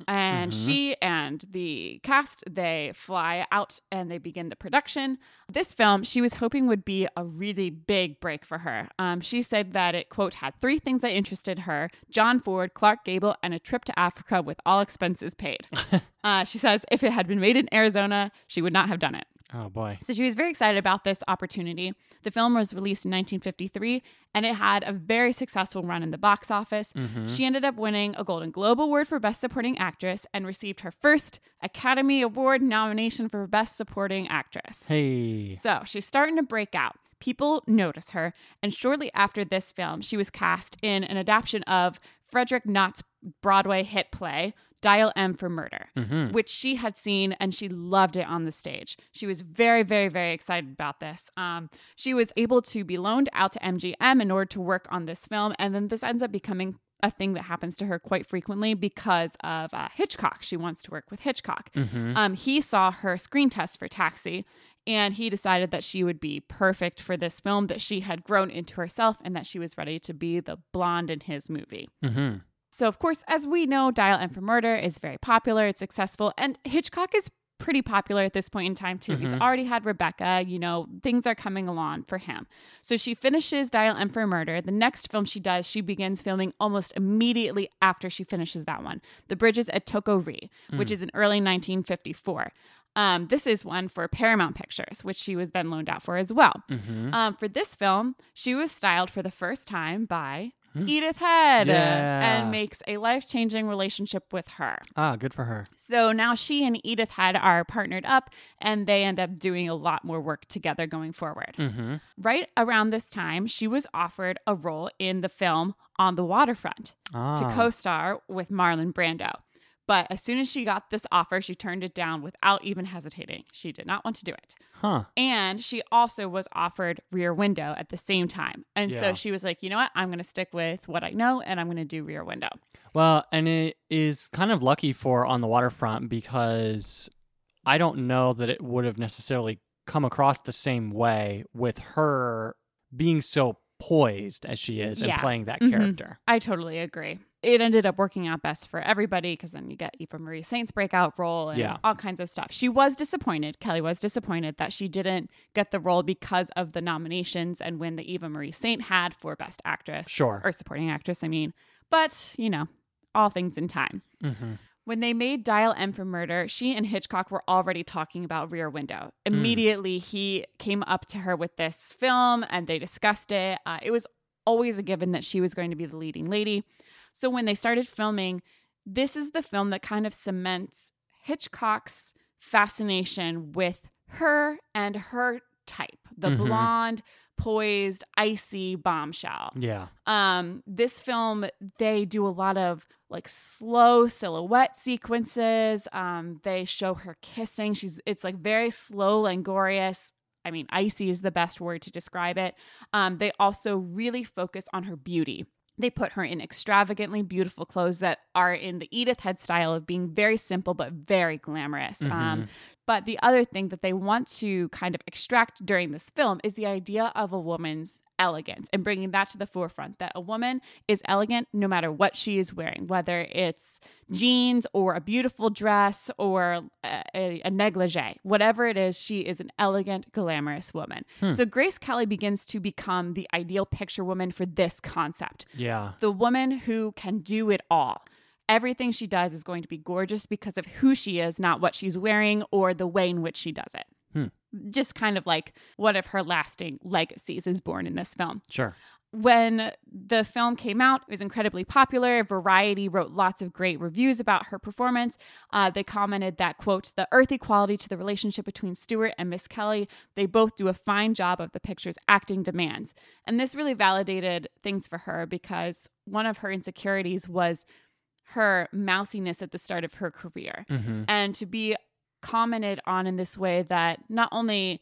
And Mhm. she and the cast, they fly out and they begin the production. This film, she was hoping would be a really big break for her. Um, she said that it, quote, had three things that interested her: John Ford, Clark Gable, and a trip to Africa with all expenses paid. uh, she says if it had been made in Arizona, she would not have done it. Oh, boy. So she was very excited about this opportunity. The film was released in nineteen fifty-three, and it had a very successful run in the box office. Mhm. She ended up winning a Golden Globe Award for Best Supporting Actress and received her first Academy Award nomination for Best Supporting Actress. Hey. So she's starting to break out. People notice her, and shortly after this film, she was cast in an adaptation of Frederick Knott's Broadway hit play, Dial M for Murder, Mhm. which she had seen and she loved it on the stage. She was very, very, very excited about this. Um, she was able to be loaned out to M G M in order to work on this film, and then this ends up becoming a thing that happens to her quite frequently because of uh, Hitchcock. She wants to work with Hitchcock. Mhm. Um, he saw her screen test for Taxi, and he decided that she would be perfect for this film, that she had grown into herself, and that she was ready to be the blonde in his movie. Mhm. So, of course, as we know, Dial M for Murder is very popular. It's successful. And Hitchcock is pretty popular at this point in time, too. He's Mhm. already had Rebecca. You know, things are coming along for him. So she finishes Dial M for Murder. The next film she does, she begins filming almost immediately after she finishes that one. The Bridges at Toko Ri, which is in early nineteen fifty-four. Um, this is one for Paramount Pictures, which she was then loaned out for as well. Mhm. Um, for this film, she was styled for the first time by Edith Head, Yeah. and makes a life-changing relationship with her. Ah, good for her. So now she and Edith Head are partnered up, and they end up doing a lot more work together going forward. Mhm. Right around this time, she was offered a role in the film On the Waterfront Ah. to co-star with Marlon Brando. But as soon as she got this offer, she turned it down without even hesitating. She did not want to do it. Huh. And she also was offered Rear Window at the same time. And Yeah. so she was like, you know what? I'm going to stick with what I know, and I'm going to do Rear Window. Well, and it is kind of lucky for On the Waterfront because I don't know that it would have necessarily come across the same way with her being so poised as she is and Yeah. playing that Mhm. character. I totally agree. It ended up working out best for everybody because then you get Eva Marie Saint's breakout role and Yeah. all kinds of stuff. She was disappointed. Kelly was disappointed that she didn't get the role because of the nominations and win the Eva Marie Saint had for Best Actress. Sure. Or Supporting Actress, I mean. But, you know, all things in time. Mhm. When they made Dial M for Murder, she and Hitchcock were already talking about Rear Window. Immediately, he came up to her with this film and they discussed it. Uh, it was always a given that she was going to be the leading lady. So when they started filming, this is the film that kind of cements Hitchcock's fascination with her and her type, the Mhm. blonde, poised, icy bombshell. Yeah. Um, this film, they do a lot of like slow silhouette sequences. Um, they show her kissing. She's it's like very slow, languorous. I mean, icy is the best word to describe it. Um, they also really focus on her beauty. They put her in extravagantly beautiful clothes that are in the Edith Head style of being very simple but very glamorous. Mhm. Um, but the other thing that they want to kind of extract during this film is the idea of a woman's elegance and bringing that to the forefront, that a woman is elegant no matter what she is wearing, whether it's jeans or a beautiful dress or a, a, a negligee, whatever it is, she is an elegant, glamorous woman. Hmm. So Grace Kelly begins to become the ideal picture woman for this concept. Yeah. The woman who can do it all. Everything she does is going to be gorgeous because of who she is, not what she's wearing or the way in which she does it. Hmm. Just kind of like one of her lasting legacies is born in this film. Sure. When the film came out, it was incredibly popular. Variety wrote lots of great reviews about her performance. Uh, they commented that, quote, the earthy quality to the relationship between Stewart and Miss Kelly, they both do a fine job of the picture's acting demands. And this really validated things for her because one of her insecurities was her mousiness at the start of her career. Mhm. And to be commented on in this way that not only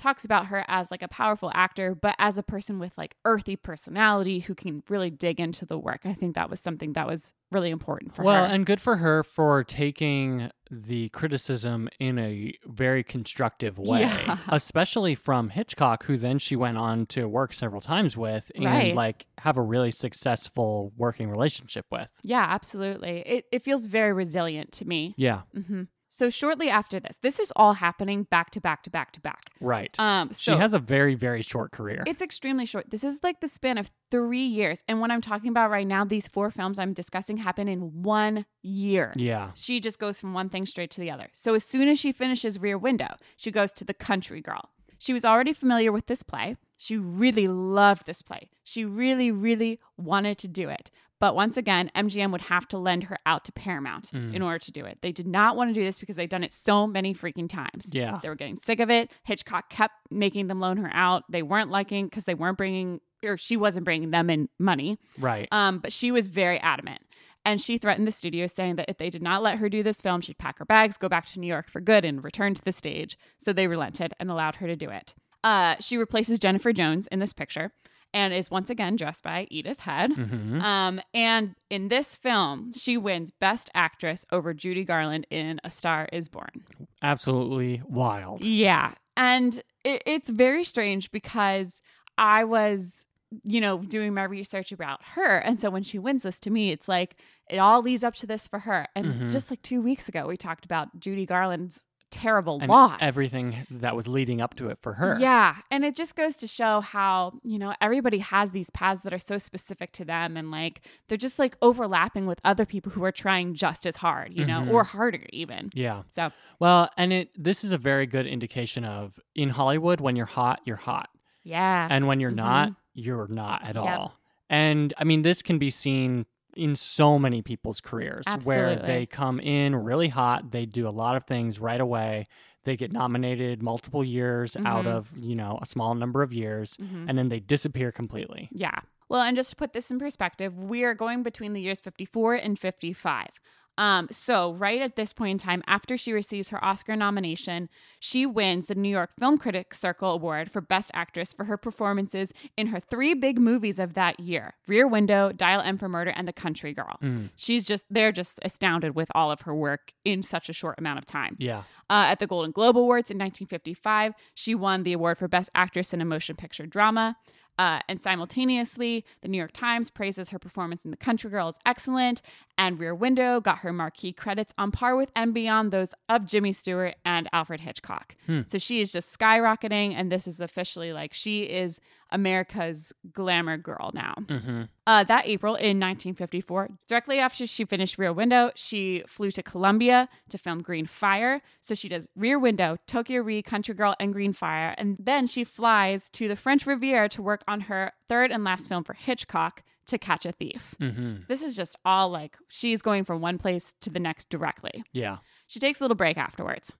talks about her as like a powerful actor, but as a person with like earthy personality who can really dig into the work. I think that was something that was really important for well, her. Well, and good for her for taking the criticism in a very constructive way, Yeah. especially from Hitchcock, who then she went on to work several times with and Right. like have a really successful working relationship with. Yeah, absolutely. It, it feels very resilient to me. Yeah, hmm So shortly after this, this is all happening back to back to back to back. right. Um, she so has a very, very short career. it's extremely short. This is like the span of three years. And what I'm talking about right now, these four films I'm discussing happen in one year. Yeah. She just goes from one thing straight to the other. So as soon as she finishes Rear Window, she goes to The Country Girl. She was already familiar with this play. She really loved this play. She really, really wanted to do it. But once again, M G M would have to lend her out to Paramount Mm. in order to do it. They did not want to do this because they'd done it so many freaking times. Yeah. They were getting sick of it. Hitchcock kept making them loan her out. They weren't liking because they weren't bringing, or she wasn't bringing them in money. Right. Um, but she was very adamant. And she threatened the studio, saying that if they did not let her do this film, she'd pack her bags, go back to New York for good, and return to the stage. So they relented and allowed her to do it. Uh, she replaces Jennifer Jones in this picture and is once again dressed by Edith Head. Mhm. Um, and in this film, she wins Best Actress over Judy Garland in A Star Is Born. Absolutely wild. Yeah. And it, it's very strange because I was, you know, doing my research about her. And so when she wins this, to me, it's like it all leads up to this for her. And Mhm. just like two weeks ago, we talked about Judy Garland's terrible And loss. everything that was leading up to it for her. Yeah. And it just goes to show how, you know, everybody has these paths that are so specific to them. And like, they're just like overlapping with other people who are trying just as hard, you know, Mhm. or harder even. Yeah. So, Well, and it this is a very good indication of in Hollywood, when you're hot, you're hot. yeah. And when you're Mhm. not, you're not at Yep. all. And I mean, this can be seen in so many people's careers where Absolutely. they come in really hot, they do a lot of things right away. They get nominated multiple years out Mhm. of, you know, a small number of years, Mhm. and then they disappear completely. Yeah. Well, and just to put this in perspective, we are going between the years fifty-four and fifty-five. Um, so right at this point in time, after she receives her Oscar nomination, she wins the New York Film Critics Circle Award for Best Actress for her performances in her three big movies of that year: Rear Window, Dial M for Murder, and The Country Girl. Mm. She's just, they're just astounded with all of her work in such a short amount of time. Yeah. Uh, at the Golden Globe Awards in nineteen fifty-five, she won the award for Best Actress in a Motion Picture Drama. Uh, and simultaneously, the New York Times praises her performance in The Country Girl as excellent, and Rear Window got her marquee credits on par with and beyond those of Jimmy Stewart and Alfred Hitchcock. Hmm. So she is just skyrocketing, and this is officially like she is America's glamour girl now. Mm-hmm. Uh, that April in nineteen fifty-four, directly after she finished Rear Window, she flew to Colombia to film Green Fire. So she does Rear Window, Tokyo Re, Country Girl, and Green Fire. And then she flies to the French Riviera to work on her third and last film for Hitchcock, To Catch a Thief. Mm-hmm. So this is just all like she's going from one place to the next directly. Yeah. She takes a little break afterwards.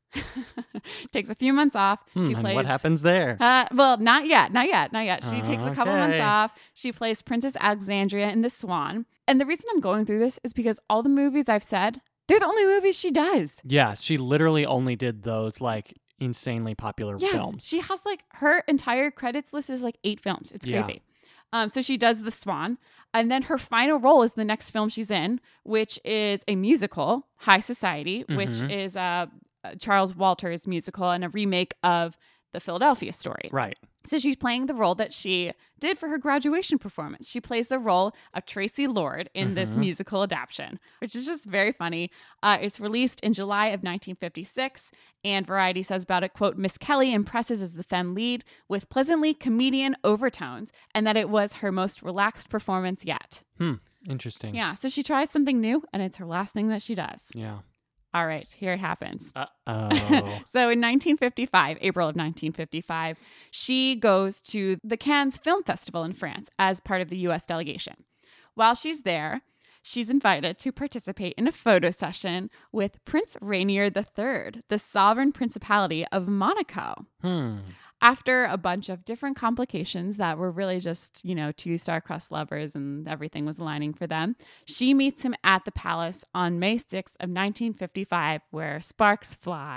Takes a few months off. Hmm, she and plays. what happens there? Uh, well, not yet, not yet, not yet. She takes a couple months Okay. off. She plays Princess Alexandria in The Swan. And the reason I'm going through this is because all the movies I've said, they're the only movies she does. Yeah, she literally only did those like insanely popular Yes, films. she has like her entire credits list is like eight films. It's Yeah. crazy. Um, so she does The Swan, and then her final role is the next film she's in, which is a musical, High Society, which Mhm. is uh, Charles Walters' musical and a remake of The Philadelphia Story. Right. So she's playing the role that she did for her graduation performance. She plays the role of Tracy Lord in this Mhm. musical adaptation, which is just very funny. Uh, it's released in July of nineteen fifty-six, and Variety says about it, quote, Miss Kelly impresses as the femme lead with pleasantly comedian overtones, and that it was her most relaxed performance yet. Hmm. Interesting. Yeah, so she tries something new, and it's her last thing that she does. Yeah. All right, here it happens. Uh-oh. So in nineteen fifty-five, April of nineteen fifty-five, she goes to the Cannes Film Festival in France as part of the U S delegation. While she's there, she's invited to participate in a photo session with Prince Rainier the Third, the sovereign principality of Monaco. hmm. After a bunch of different complications that were really just, you know, two star-crossed lovers and everything was aligning for them, she meets him at the palace on May sixth of nineteen fifty-five, where sparks fly.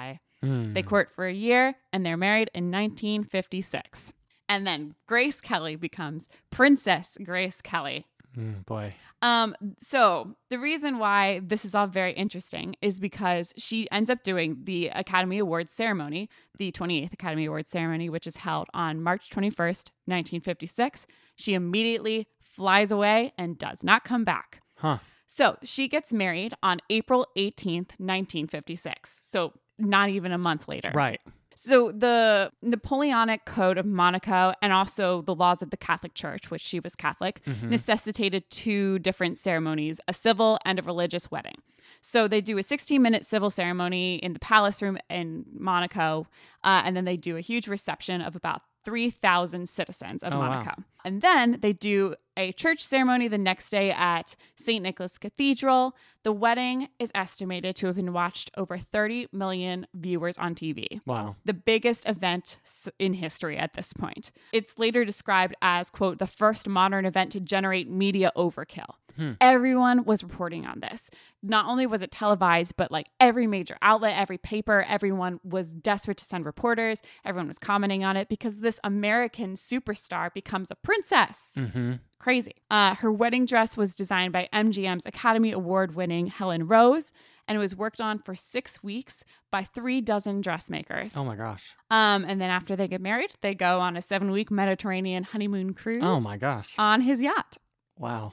Mm. They court for a year and they're married in nineteen fifty-six. And then Grace Kelly becomes Princess Grace Kelly. Mm, boy. Um, so the reason why this is all very interesting is because she ends up doing the Academy Awards ceremony, the twenty-eighth Academy Awards ceremony, which is held on March twenty-first, nineteen fifty-six. She immediately flies away and does not come back. Huh. So she gets married on April eighteenth, nineteen fifty-six. So not even a month later. Right. So the Napoleonic Code of Monaco and also the laws of the Catholic Church, which she was Catholic, Mhm. necessitated two different ceremonies, a civil and a religious wedding. So they do a sixteen-minute civil ceremony in the Palace Room in Monaco, uh, and then they do a huge reception of about three thousand citizens of Oh, wow. Monaco. And then they do a church ceremony the next day at Saint Nicholas Cathedral. The wedding is estimated to have been watched over thirty million viewers on T V. Wow. The biggest event s- in history at this point. It's later described as, quote, the first modern event to generate media overkill. Hmm. Everyone was reporting on this. Not only was it televised, but like every major outlet, every paper, everyone was desperate to send reporters. Everyone was commenting on it because this American superstar becomes a princess. Mm-hmm. Crazy. Uh, her wedding dress was designed by M G M's Academy Award winning Helen Rose, and it was worked on for six weeks by three dozen dressmakers. Oh my gosh. Um, and then after they get married, they go on a seven week Mediterranean honeymoon cruise Oh my gosh. on his yacht. Wow.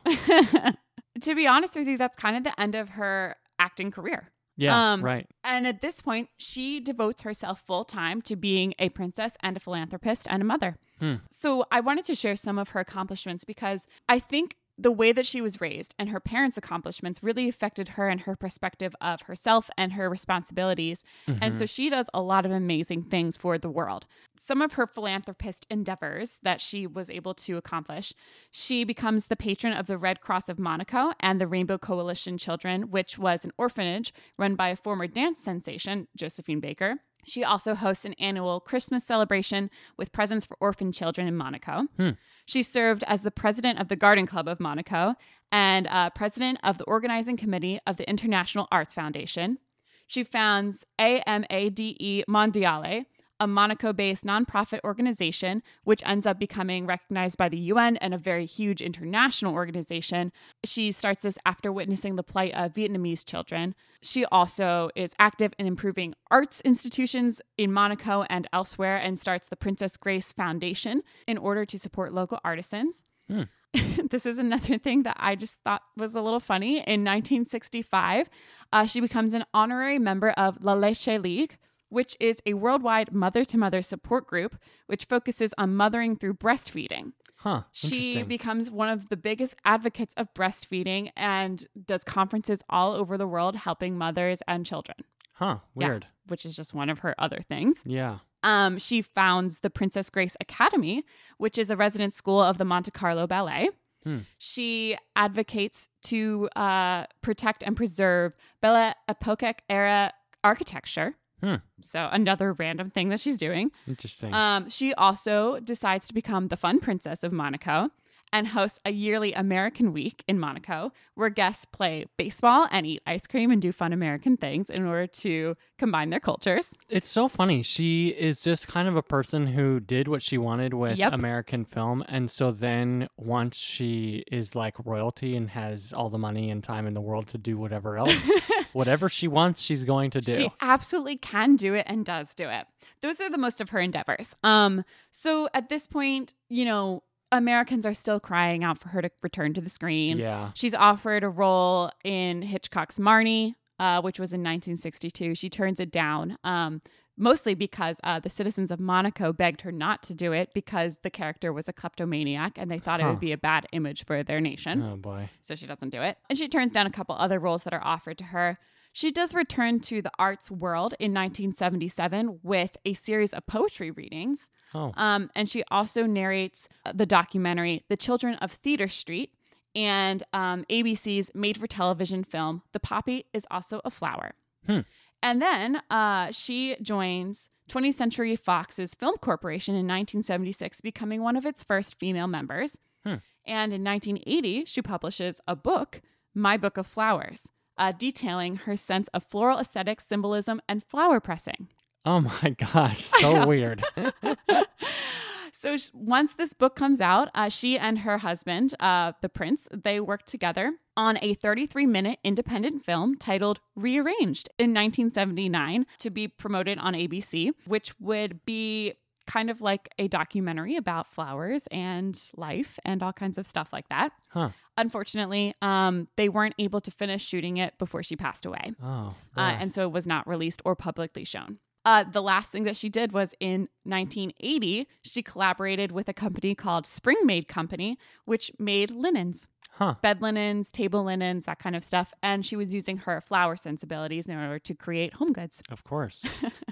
To be honest with you, that's kind of the end of her acting career. Yeah, Um, right. And at this point, she devotes herself full time to being a princess and a philanthropist and a mother. Hmm. So I wanted to share some of her accomplishments because I think the way that she was raised and her parents' accomplishments really affected her and her perspective of herself and her responsibilities. And so she does a lot of amazing things for the world. Some of her philanthropist endeavors that she was able to accomplish, she becomes the patron of the Red Cross of Monaco and the Rainbow Coalition Children, which was an orphanage run by a former dance sensation, Josephine Baker. She also hosts an annual Christmas celebration with presents for orphan children in Monaco. Hmm. She served as the president of the Garden Club of Monaco and uh, president of the organizing committee of the International Arts Foundation. She founds AMADE Mondiale, a Monaco-based nonprofit organization, which ends up becoming recognized by the U N and a very huge international organization. She starts this after witnessing the plight of Vietnamese children. She also is active in improving arts institutions in Monaco and elsewhere and starts the Princess Grace Foundation in order to support local artisans. Hmm. This is another thing that I just thought was a little funny. In nineteen sixty-five, uh, she becomes an honorary member of La Leche League, which is a worldwide mother-to-mother support group which focuses on mothering through breastfeeding. Huh. She Interesting. becomes one of the biggest advocates of breastfeeding and does conferences all over the world helping mothers and children. Huh. Yeah, Weird. which is just one of her other things. Yeah. Um, she founds the Princess Grace Academy, which is a resident school of the Monte Carlo Ballet. Hmm. She advocates to uh, protect and preserve Belle Epoque era architecture. Hmm. So another random thing that she's doing. Interesting. Um, she also decides to become the fun princess of Monaco and hosts a yearly American Week in Monaco where guests play baseball and eat ice cream and do fun American things in order to combine their cultures. It's so funny. She is just kind of a person who did what she wanted with Yep. American film. And so then once she is like royalty and has all the money and time in the world to do whatever else, whatever she wants, she's going to do. She absolutely can do it and does do it. Those are the most of her endeavors. Um, so at this point, you know, Americans are still crying out for her to return to the screen. Yeah. She's offered a role in Hitchcock's Marnie, uh, which was in nineteen sixty-two. She turns it down, um, mostly because uh, the citizens of Monaco begged her not to do it because the character was a kleptomaniac and they thought it Huh. would be a bad image for their nation. Oh, boy. So she doesn't do it. And she turns down a couple other roles that are offered to her. She does return to the arts world in nineteen seventy-seven with a series of poetry readings. Oh. Um, and she also narrates the documentary The Children of Theater Street and um, A B C's made-for-television film The Poppy is Also a Flower. Hmm. And then uh, she joins twentieth Century Fox's Film Corporation in nineteen seventy-six, becoming one of its first female members. Hmm. And in nineteen eighty, she publishes a book, My Book of Flowers, uh, detailing her sense of floral aesthetics, symbolism, and flower pressing. Oh my gosh, so weird. So sh- once this book comes out, uh, she and her husband, uh, the prince, they worked together on a thirty-three minute independent film titled Rearranged in nineteen seventy-nine to be promoted on A B C, which would be kind of like a documentary about flowers and life and all kinds of stuff like that. Huh. Unfortunately, um, they weren't able to finish shooting it before she passed away. Oh. Uh, and so it was not released or publicly shown. Uh, the last thing that she did was in nineteen eighty, she collaborated with a company called Spring Made Company, which made linens, Huh. bed linens, table linens, that kind of stuff. And she was using her flower sensibilities in order to create home goods. Of course.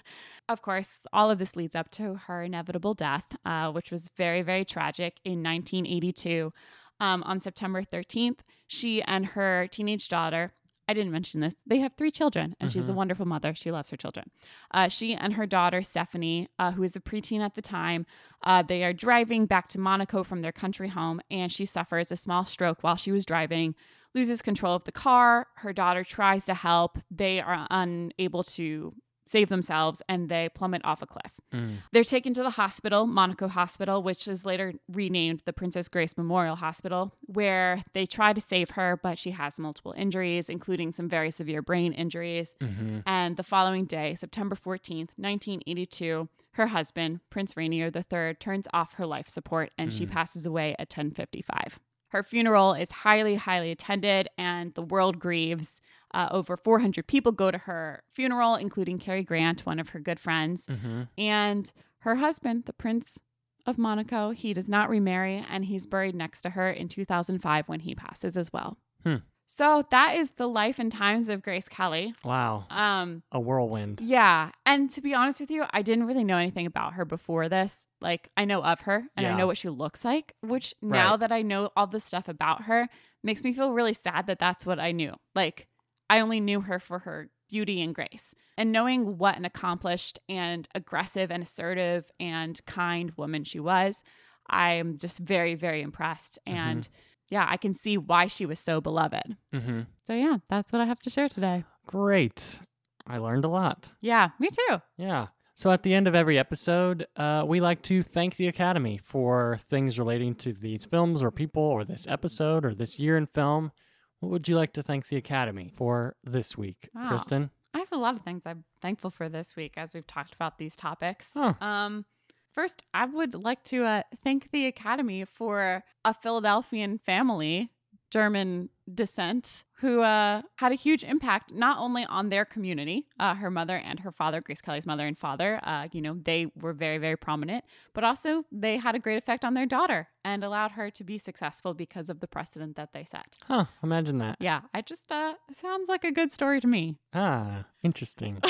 Of course, all of this leads up to her inevitable death, uh, which was very, very tragic in nineteen eighty-two. Um, on September thirteenth, she and her teenage daughter, I didn't mention this, they have three children, and she's a wonderful mother. She loves her children. Uh, she and her daughter, Stephanie, uh, who is a preteen at the time, uh, they are driving back to Monaco from their country home, and she suffers a small stroke while she was driving, loses control of the car. Her daughter tries to help. They are unable to save themselves, and they plummet off a cliff. Mm. They're taken to the hospital, Monaco Hospital, which is later renamed the Princess Grace Memorial Hospital, where they try to save her, but she has multiple injuries, including some very severe brain injuries. Mm-hmm. And the following day, September fourteenth, nineteen eighty-two, her husband, Prince Rainier the third, turns off her life support, and mm. she passes away at ten fifty-five. Her funeral is highly, highly attended, and the world grieves. Uh, over four hundred people go to her funeral, including Cary Grant, one of her good friends. Mm-hmm. And her husband, the Prince of Monaco, he does not remarry, and he's buried next to her in two thousand five when he passes as well. Hmm. So that is the life and times of Grace Kelly. Wow. Um, A whirlwind. Yeah. And to be honest with you, I didn't really know anything about her before this. Like, I know of her, and Yeah. I know what she looks like, which now Right. that I know all this stuff about her makes me feel really sad that that's what I knew. Like, I only knew her for her beauty and grace. And knowing what an accomplished and aggressive and assertive and kind woman she was, I'm just very, very impressed. Mm-hmm. And yeah, I can see why she was so beloved. Mm-hmm. So yeah, that's what I have to share today. Great. I learned a lot. Yeah, me too. Yeah. So at the end of every episode, uh, we like to thank the Academy for things relating to these films or people or this episode or this year in film. What would you like to thank the Academy for this week, Wow. Kristen? I have a lot of things I'm thankful for this week as we've talked about these topics. Huh. Um, first, I would like to uh, thank the Academy for a Philadelphian family, German descent, who uh, had a huge impact not only on their community, uh, her mother and her father, Grace Kelly's mother and father, uh, you know, they were very, very prominent, but also they had a great effect on their daughter and allowed her to be successful because of the precedent that they set. Huh. Imagine that. Yeah, I just, uh, sounds like a good story to me. Ah, interesting.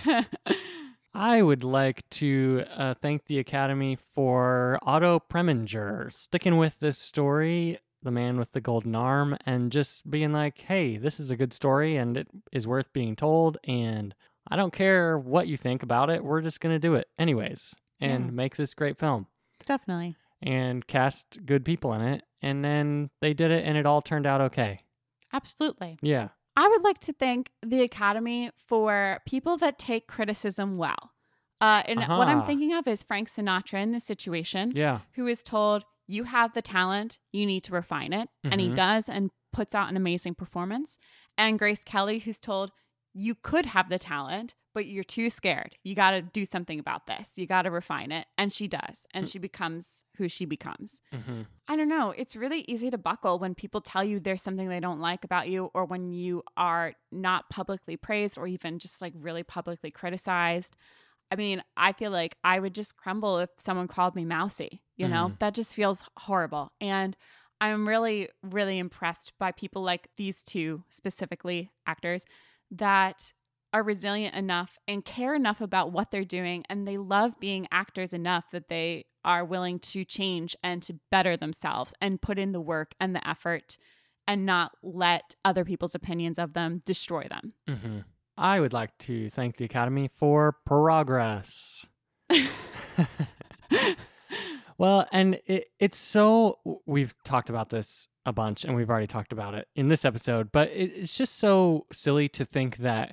I would like to uh, thank the Academy for Otto Preminger sticking with this story, The Man with the Golden Arm, and just being like, hey, this is a good story and it is worth being told, and I don't care what you think about it, we're just going to do it anyways and Yeah. make this great film Definitely. and cast good people in it, and then they did it and it all turned out okay. Absolutely. Yeah. I would like to thank the Academy for people that take criticism well. Uh, and Uh-huh. what I'm thinking of is Frank Sinatra in this situation, Yeah. who is told, you have the talent, you need to refine it. And he Mhm. does and puts out an amazing performance. And Grace Kelly, who's told, you could have the talent, but you're too scared. You got to do something about this. You got to refine it. And she does. And she becomes who she becomes. Mm-hmm. I don't know. It's really easy to buckle when people tell you there's something they don't like about you, or when you are not publicly praised or even just like really publicly criticized. I mean, I feel like I would just crumble if someone called me mousy, you know, Mm. that just feels horrible. And I'm really, really impressed by people like these two specifically actors that are resilient enough and care enough about what they're doing. And they love being actors enough that they are willing to change and to better themselves and put in the work and the effort and not let other people's opinions of them destroy them. Mm-hmm. I would like to thank the Academy for progress. Well, and it, it's so, we've talked about this a bunch and we've already talked about it in this episode, but it, it's just so silly to think that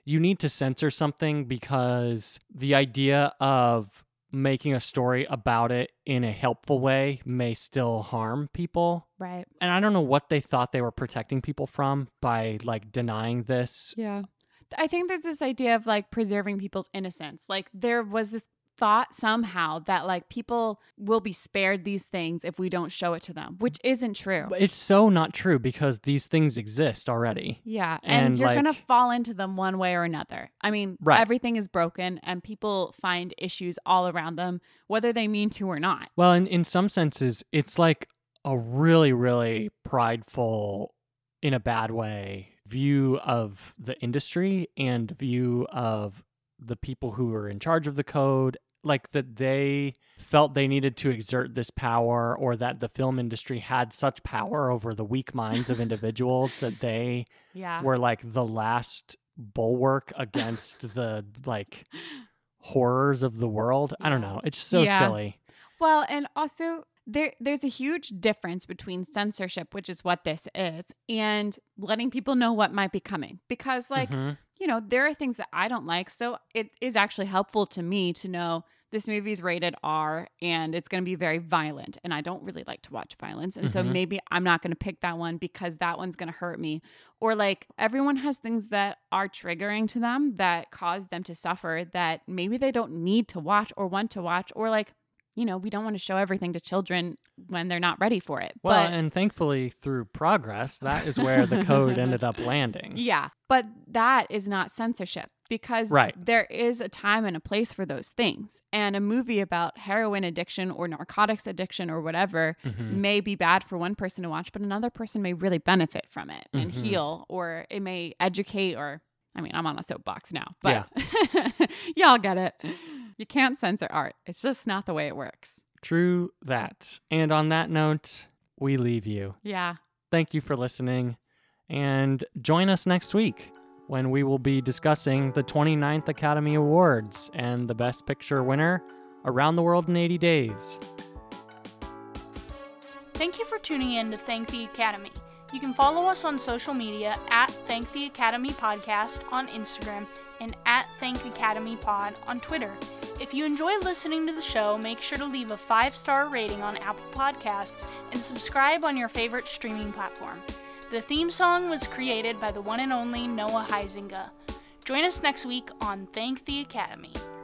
you need to censor something because the idea of making a story about it in a helpful way may still harm people. Right. And I don't know what they thought they were protecting people from by like denying this. Yeah. I think there's this idea of like preserving people's innocence. Like there was this thought somehow that like people will be spared these things if we don't show it to them, which isn't true. But it's so not true because these things exist already. Yeah. And, And, you're like- going to fall into them one way or another. I mean, Right. everything is broken and people find issues all around them, whether they mean to or not. Well, in, in some senses, it's like a really, really prideful, in a bad way, view of the industry and view of the people who are in charge of the code. Like that they felt they needed to exert this power, or that the film industry had such power over the weak minds of individuals that they Yeah. were like the last bulwark against the like horrors of the world. I don't Yeah. know. It's so Yeah. silly. Well, and also there there's a huge difference between censorship, which is what this is, and letting people know what might be coming. Because like, Mhm. you know, there are things that I don't like, so it is actually helpful to me to know this movie's rated R and it's going to be very violent, and I don't really like to watch violence. And so Mhm. maybe I'm not going to pick that one because that one's going to hurt me. Or like everyone has things that are triggering to them that cause them to suffer that maybe they don't need to watch or want to watch, or like, you know, we don't want to show everything to children when they're not ready for it. Well, but and thankfully through progress, that is where the code ended up landing. yeah, but that is not censorship because Right. there is a time and a place for those things. And a movie about heroin addiction or narcotics addiction or whatever Mhm. may be bad for one person to watch, but another person may really benefit from it and Mhm. heal, or it may educate, or I mean, I'm on a soapbox now, but y'all get it. You can't censor art. It's just not the way it works. True that. And on that note, we leave you. Yeah. Thank you for listening, and join us next week when we will be discussing the twenty-ninth Academy Awards and the Best Picture winner, Around the World in eighty days. Thank you for tuning in to Thank the Academy. You can follow us on social media at Thank the Academy Podcast on Instagram and at Thank Academy Pod on Twitter. If you enjoy listening to the show, make sure to leave a five-star rating on Apple Podcasts and subscribe on your favorite streaming platform. The theme song was created by the one and only Noah Huizinga. Join us next week on Thank the Academy.